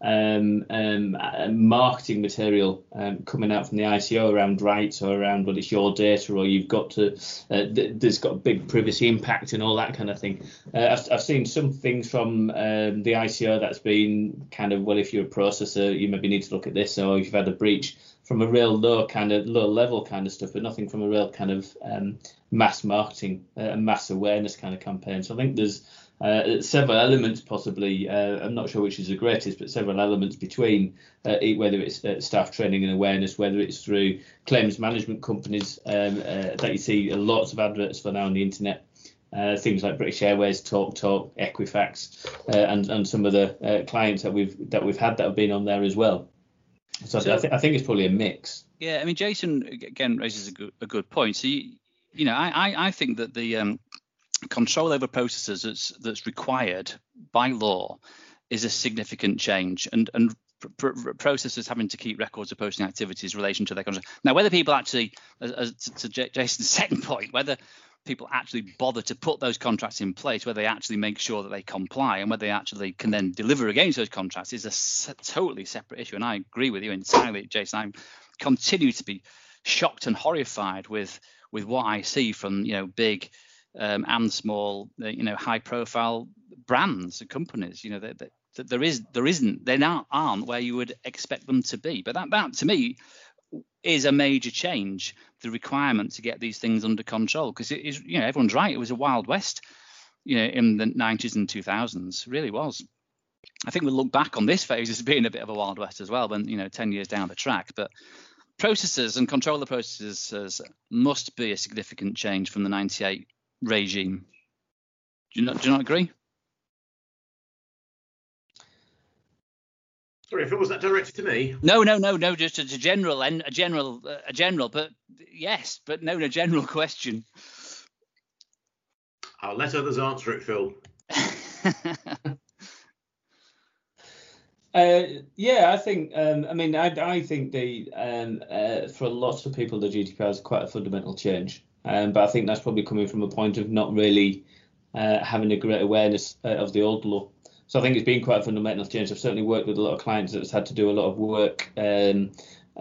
marketing material coming out from the ICO around rights or around, well, it's your data, or you've got to there's got a big privacy impact and all that kind of thing. I've seen some things from the ICO that's been kind of, well, if you're a processor, you maybe need to look at this, or if you've had a breach, from a real low level kind of stuff, but nothing from a real kind of mass marketing and mass awareness kind of campaign. So I think there's several elements possibly. I'm not sure which is the greatest, but several elements between whether it's staff training and awareness, whether it's through claims management companies that you see lots of adverts for now on the internet. Things like British Airways, TalkTalk, Equifax, and some of the clients that we've had that have been on there as well. So I think it's probably a mix. Yeah, I mean, Jason again raises a good point. So I think that the control over processes that's required by law is a significant change, and processes having to keep records of posting activities in relation to their contract. Now, whether people actually, as to Jason's second point, whether people actually bother to put those contracts in place, whether they actually make sure that they comply, and whether they actually can then deliver against those contracts is a totally separate issue. And I agree with you entirely, Jason. I continue to be shocked and horrified with what I see from big and small, high-profile brands and companies. That they now aren't where you would expect them to be. But that to me is a major change, the requirement to get these things under control, because it is, everyone's right, it was a Wild West, in the 90s and 2000s, really was. I think we'll look back on this phase as being a bit of a Wild West as well, when 10 years down the track. But processes and control the processes must be a significant change from the 98 regime. Do you not agree? Sorry, if it was that directed to me. No. Just a general, but yes, but no, a general question. I'll let others answer it, Phil. I think. I think for lots of people, the GDPR is quite a fundamental change, but I think that's probably coming from a point of not really having a great awareness of the old law. So I think it's been quite a fundamental change. I've certainly worked with a lot of clients that's had to do a lot of work on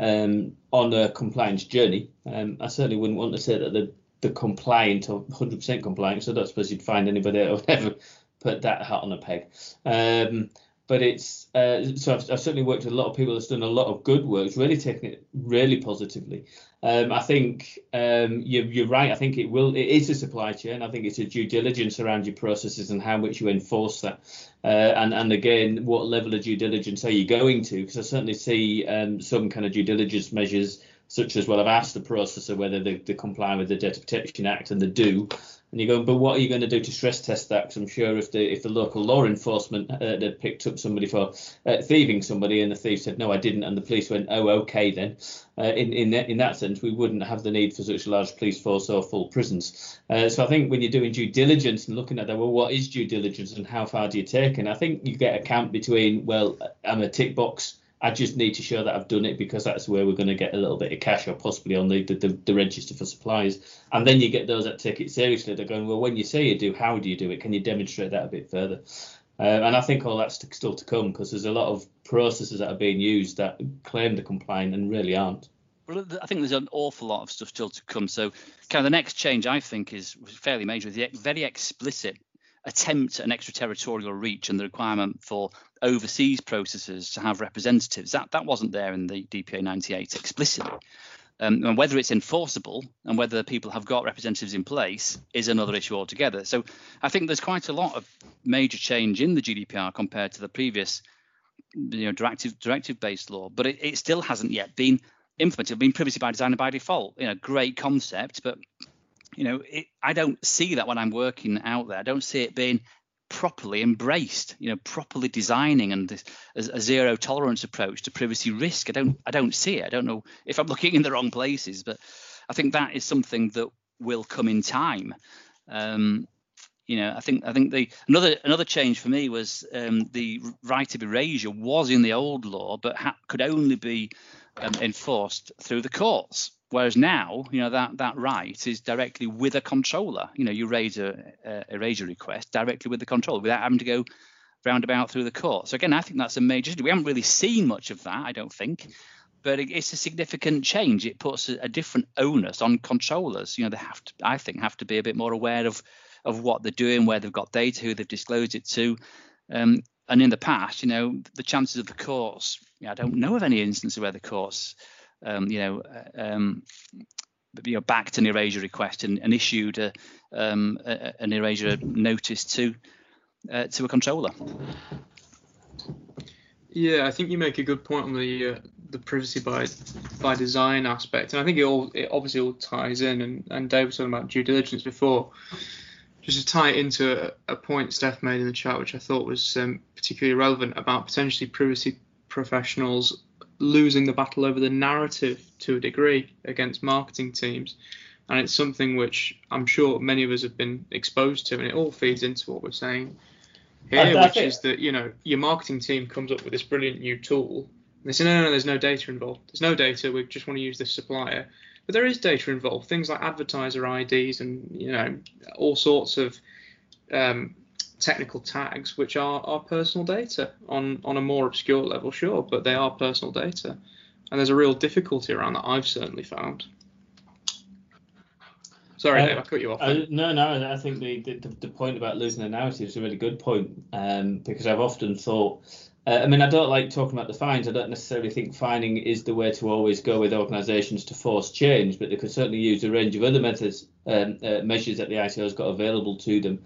a compliance journey. I certainly wouldn't want to say that the compliant or 100% compliant, so I don't suppose you'd find anybody that would ever put that hat on a peg. But it's so I've certainly worked with a lot of people that's done a lot of good work, really taking it really positively. I think you're right. I think it is a supply chain. I think it's a due diligence around your processes and how much you enforce that. And again, what level of due diligence are you going to? Because I certainly see some kind of due diligence measures, such as, well, I've asked the processor whether they comply with the Data Protection Act, and they do. And you go, but what are you going to do to stress test that? Because I'm sure if the local law enforcement had picked up somebody for thieving somebody, and the thief said, no, I didn't, and the police went, oh, okay, then. In that sense, we wouldn't have the need for such a large police force or full prisons. So I think when you're doing due diligence and looking at that, well, what is due diligence and how far do you take? And I think you get a count between, well, I'm a tick box. I just need to show that I've done it because that's where we're going to get a little bit of cash, or possibly on the register for supplies. And then you get those that take it seriously. They're going, well, when you say you do, how do you do it? Can you demonstrate that a bit further? And I think all that's still to come, because there's a lot of processes that are being used that claim they're compliant and really aren't. Well, I think there's an awful lot of stuff still to come. So kind of the next change, I think, is fairly major. The very explicit attempt at an extraterritorial reach and the requirement for overseas processes to have representatives. That wasn't there in the DPA 98 explicitly. And whether it's enforceable and whether people have got representatives in place is another issue altogether. So I think there's quite a lot of major change in the GDPR compared to the previous directive-based law, but it still hasn't yet been implemented. Been privacy by design and by default, great concept, but I don't see that when I'm working out there. I don't see it being properly embraced, properly designing and a zero tolerance approach to privacy risk. I don't see it. I don't know if I'm looking in the wrong places, but I think that is something that will come in time. I think another change for me was the right of erasure was in the old law, but could only be enforced through the courts. Whereas now, that right is directly with a controller. You raise a erasure request directly with the controller without having to go roundabout through the court. So again, I think that's a major issue. We haven't really seen much of that, I don't think, but it's a significant change. It puts a different onus on controllers. They have to be a bit more aware of what they're doing, where they've got data, who they've disclosed it to. And in the past, the chances of the courts, I don't know of any instances where the courts backed an erasure request and issued an erasure notice to a controller. Yeah, I think you make a good point on the privacy by design aspect, and I think it obviously all ties in. And Dave was talking about due diligence before. Just to tie it into a point Steph made in the chat, which I thought was particularly relevant, about potentially privacy professionals losing the battle over the narrative to a degree against marketing teams. And it's something which I'm sure many of us have been exposed to, and it all feeds into what we're saying here, which is that, your marketing team comes up with this brilliant new tool. And they say, no, there's no data involved. There's no data. We just want to use this supplier. But there is data involved, things like advertiser IDs and, all sorts of technical tags, which are personal data on a more obscure level, sure, but they are personal data. And there's a real difficulty around that, I've certainly found. Sorry, Dave, I cut you off. No, I think the point about losing the narrative is a really good point, because I've often thought, I don't like talking about the fines. I don't necessarily think fining is the way to always go with organisations to force change, but they could certainly use a range of other measures that the ICO has got available to them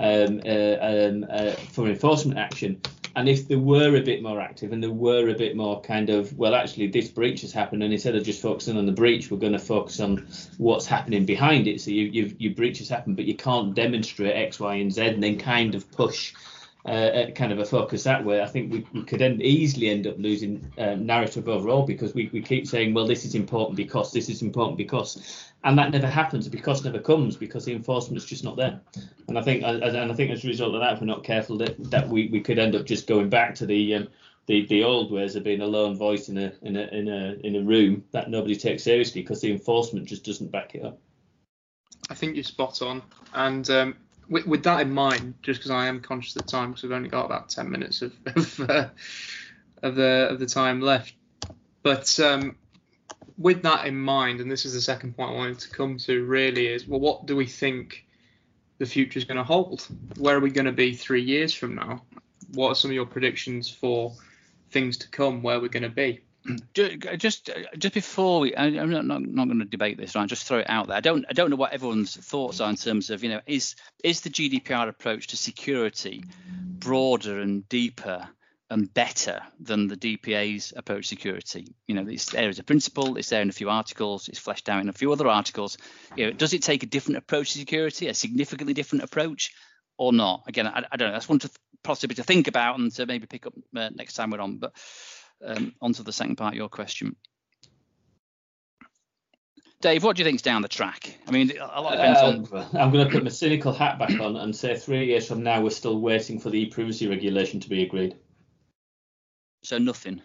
for enforcement action. And if they were a bit more active and they were a bit more kind of, well, actually, this breach has happened, and instead of just focusing on the breach, we're going to focus on what's happening behind it. So your breach has happened, but you can't demonstrate X, Y, and Z, and then kind of push kind of a focus that way. I think we could easily end up losing narrative overall, because we keep saying, well, this is important because this is important because, and that never happens because never comes, because the enforcement's just not there. And I think as a result of that, if we're not careful, that we could end up just going back to the old ways of being a lone voice in a room that nobody takes seriously, because the enforcement just doesn't back it up. I think you're spot on. And with that in mind, just because I am conscious of the time, because we've only got about 10 minutes of the time left, but with that in mind, and this is the second point I wanted to come to, really is, well, what do we think the future is going to hold? Where are we going to be 3 years from now? What are some of your predictions for things to come, where we're going to be? Just before I'm not going to debate this, right? Just throw it out there. I don't know what everyone's thoughts are in terms of, is the GDPR approach to security broader and deeper and better than the DPA's approach to security? It's there as a principle, it's there in a few articles, it's fleshed out in a few other articles. Does it take a different approach to security, a significantly different approach, or not? Again, I don't know. That's one possibly to think about and to maybe pick up next time we're on. But onto the second part of your question. Dave, what do you think's down the track? A lot depends on. I'm going to put my cynical hat back on and say 3 years from now we're still waiting for the e-privacy regulation to be agreed. So nothing.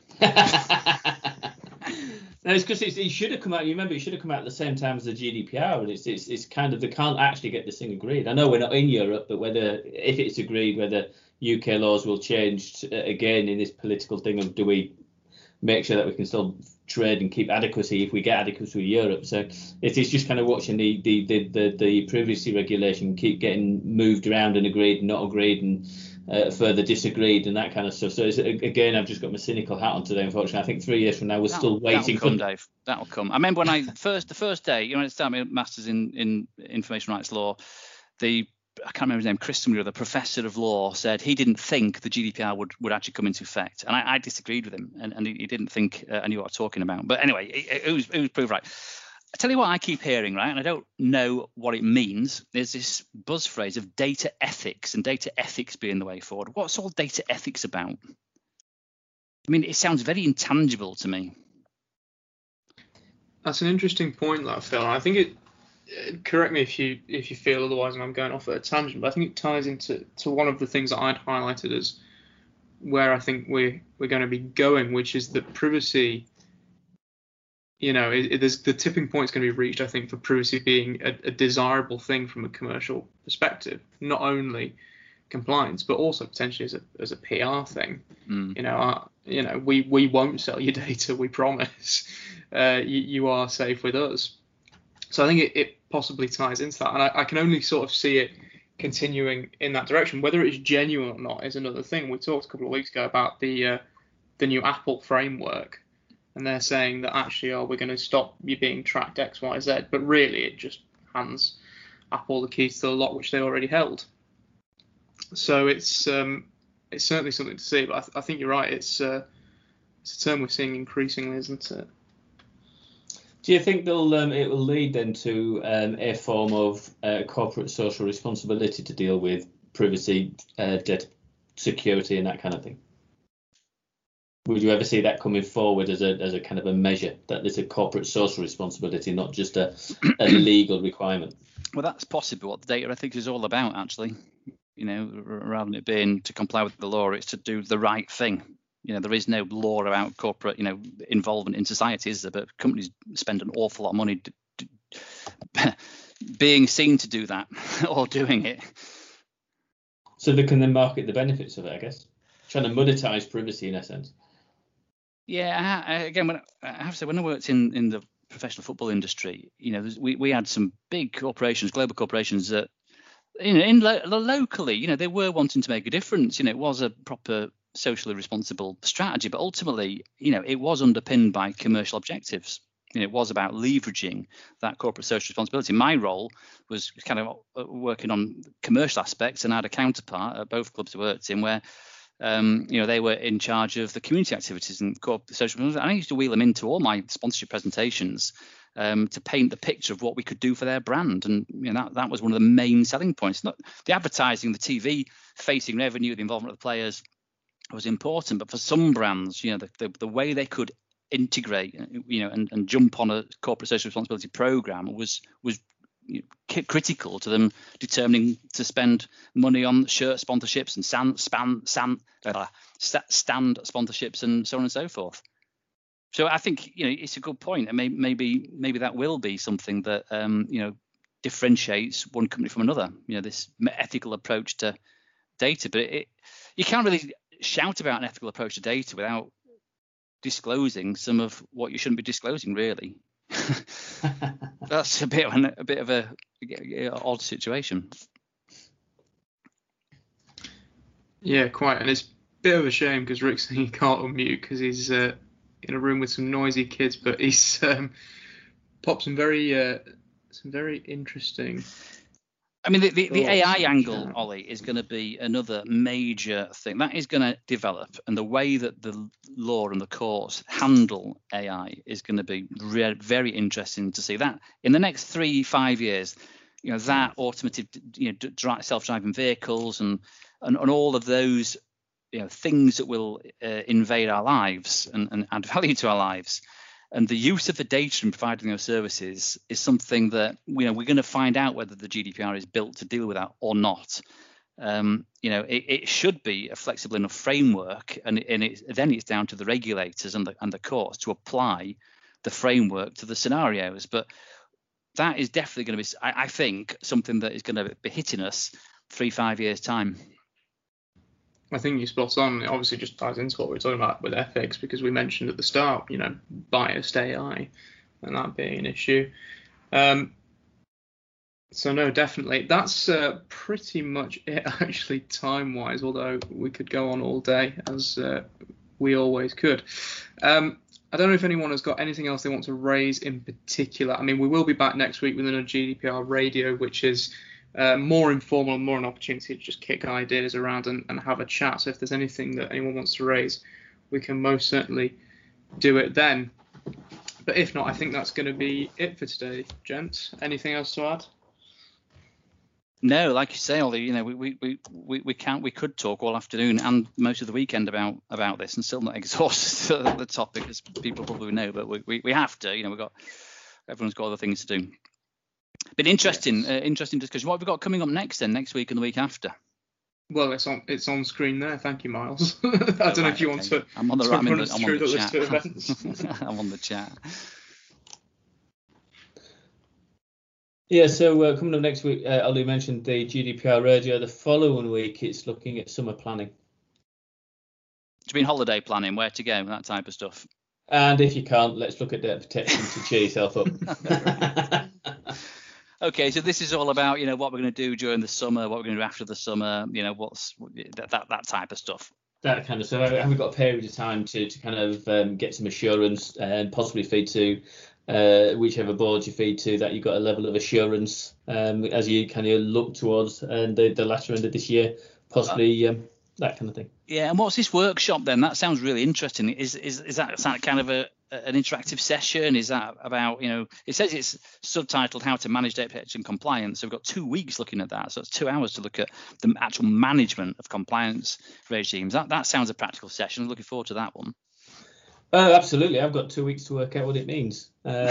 No, it's because it should have come out. You remember, it should have come out at the same time as the GDPR, and it's kind of, they can't actually get this thing agreed. I know we're not in Europe, but if it's agreed, whether UK laws will change again in this political thing of, do we make sure that we can still trade and keep adequacy if we get adequacy with Europe? So it's just kind of watching the privacy regulation keep getting moved around and agreed and not agreed and further disagreed and that kind of stuff. So again, I've just got my cynical hat on today, unfortunately. I think 3 years from now we're still waiting. That'll come, Dave. That'll come. I remember when the first day, when I started my master's in information rights law, I can't remember his name, Christian, the professor of law, said he didn't think the GDPR would actually come into effect. And I disagreed with him, and he didn't think I knew what I was talking about. But anyway, it was proved right. I tell you what I keep hearing, right, and I don't know what it means. There's this buzz phrase of data ethics, and data ethics being the way forward. What's all data ethics about? It sounds very intangible to me. That's an interesting point, that, Phil. I think it, correct me if you feel otherwise and I'm going off at a tangent, but I think it ties into one of the things that I'd highlighted as where I think we're going to be going, which is that privacy, there's the tipping point is going to be reached, I think, for privacy being a desirable thing from a commercial perspective, not only compliance, but also potentially as a PR thing. We won't sell your data, we promise. You are safe with us. So I think it possibly ties into that, and I can only sort of see it continuing in that direction. Whether it's genuine or not is another thing. We talked a couple of weeks ago about the new Apple framework, and they're saying that actually, we're going to stop you being tracked X, Y, Z, but really it just hands Apple the keys to the lock which they already held. So it's certainly something to see, but I think you're right. It's a term we're seeing increasingly, isn't it? Do you think it will lead then to a form of corporate social responsibility to deal with privacy, data security, and that kind of thing? Would you ever see that coming forward as a kind of a measure that there's a corporate social responsibility, not just a legal requirement? Well, that's possibly what the data ethics is all about, actually. Rather than it being to comply with the law, it's to do the right thing. There is no law about corporate, involvement in society, is there? But companies spend an awful lot of money being seen to do that or doing it. So they can then market the benefits of it, I guess. Trying to monetize privacy in essence. Yeah, again, when I worked in the professional football industry, we had some big corporations, global corporations that, locally, they were wanting to make a difference. It was a proper socially responsible strategy, but ultimately, it was underpinned by commercial objectives. It was about leveraging that corporate social responsibility. My role was kind of working on commercial aspects, and I had a counterpart at both clubs I worked in where they were in charge of the community activities and corporate social responsibility. And I used to wheel them into all my sponsorship presentations to paint the picture of what we could do for their brand. And that was one of the main selling points. Not the advertising, the TV facing revenue, the involvement of the players was important, but for some brands, the way they could integrate, and jump on a corporate social responsibility program was critical to them determining to spend money on shirt sponsorships and stand sponsorships and so on and so forth. So I think it's a good point, and maybe that will be something that differentiates one company from another. This ethical approach to data, but you can't really shout about an ethical approach to data without disclosing some of what you shouldn't be disclosing, really. That's a bit of a odd situation. Yeah, quite, and it's a bit of a shame because Rick's saying he can't unmute because he's in a room with some noisy kids, but he's popped some very interesting. I mean, the AI angle, Ollie, is going to be another major thing that is going to develop, and the way that the law and the courts handle AI is going to be very interesting to see that in the next 3-5 years. That automated, self-driving vehicles and all of those, things that will invade our lives and add value to our lives. And the use of the data and providing those services is something that we're going to find out whether the GDPR is built to deal with that or not. It should be a flexible enough framework, and then it's down to the regulators and the courts to apply the framework to the scenarios. But that is definitely going to be, I think, something that is going to be hitting us 3-5 years time. I think you're spot on. It obviously just ties into what we were talking about with ethics, because we mentioned at the start, biased AI and that being an issue. So no, definitely. That's pretty much it, actually, time-wise, although we could go on all day, as we always could. I don't know if anyone has got anything else they want to raise in particular. I mean, we will be back next week with a GDPR radio, which is more informal and more an opportunity to just kick ideas around and have a chat. So if there's anything that anyone wants to raise, we can most certainly do it then. But if not, I think that's going to be it for today, gents. Anything else to add? No, like you say, Ollie, we could talk all afternoon and most of the weekend about this and still not exhaust the topic, as people probably know. But we have to. Everyone's got other things to do. Been interesting, interesting discussion. What have we got coming up next week and the week after? Well, it's on screen there. Thank you, Miles. I don't know if you want to. I'm on the list of events. I'm on the chat. Yeah, so coming up next week, Ollie mentioned the GDPR radio. The following week, it's looking at summer planning. Do you mean holiday planning, where to go, that type of stuff? And if you can't, let's look at data protection to cheer yourself up. Okay, so this is all about, what we're going to do during the summer, what we're going to do after the summer, what's that type of stuff. that kind of stuff. Have we got a period of time to kind of get some assurance and possibly feed to whichever board you feed to, that you've got a level of assurance as you kind of look towards the latter end of this year, possibly that kind of thing. Yeah, and what's this workshop then? That sounds really interesting. Is that kind of an interactive session? Is that about, it says it's subtitled How to Manage Data Protection Compliance. So we've got 2 weeks looking at that. So it's 2 hours to look at the actual management of compliance regimes. That sounds a practical session. I'm looking forward to that one. Absolutely. I've got 2 weeks to work out what it means.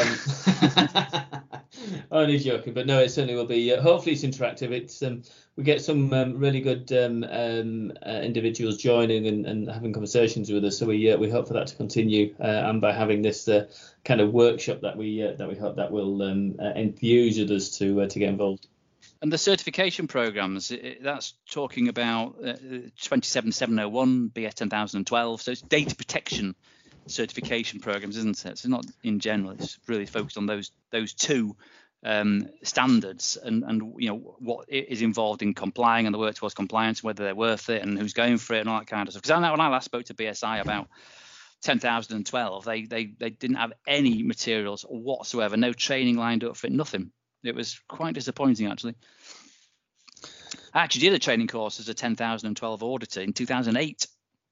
Only joking, but no, it certainly will be. Hopefully it's interactive. It's we get some really good individuals joining and having conversations with us. So we hope for that to continue, and by having this kind of workshop that we hope that will enthuse others to get involved. And the certification programs, that's talking about 27701 BS 10012. So it's data protection certification programs, isn't it? So not in general, it's really focused on those two standards and what is involved in complying and the work towards compliance, whether they're worth it and who's going for it and all that kind of stuff. Because I know when I last spoke to BSI about 10,012, they didn't have any materials whatsoever, no training lined up for it, nothing. It was quite disappointing, actually. I actually did a training course as a 10,012 auditor in 2008.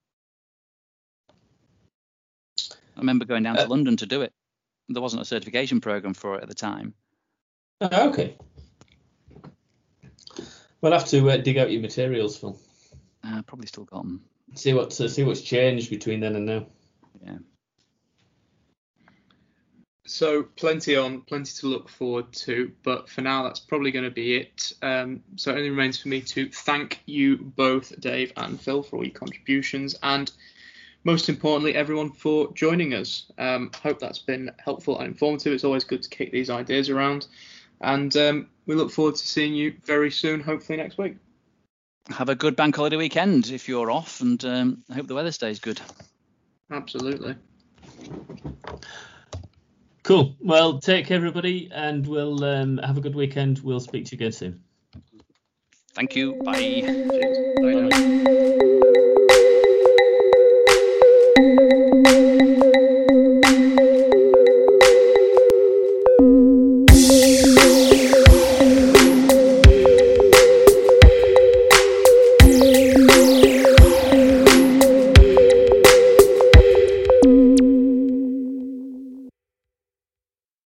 I remember going down to London to do it. There wasn't a certification program for it at the time. Okay. We'll have to dig out your materials, Phil. Probably still got them. See what's changed between then and now. Yeah. So plenty to look forward to, but for now that's probably going to be it. So it only remains for me to thank you both, Dave and Phil, for all your contributions, and most importantly, everyone for joining us. Hope that's been helpful and informative. It's always good to kick these ideas around. And we look forward to seeing you very soon, hopefully next week. Have a good bank holiday weekend if you're off, and I hope the weather stays good. Absolutely. Cool. Well, take care, everybody, and we'll have a good weekend. We'll speak to you again soon. Thank you. Bye. Bye.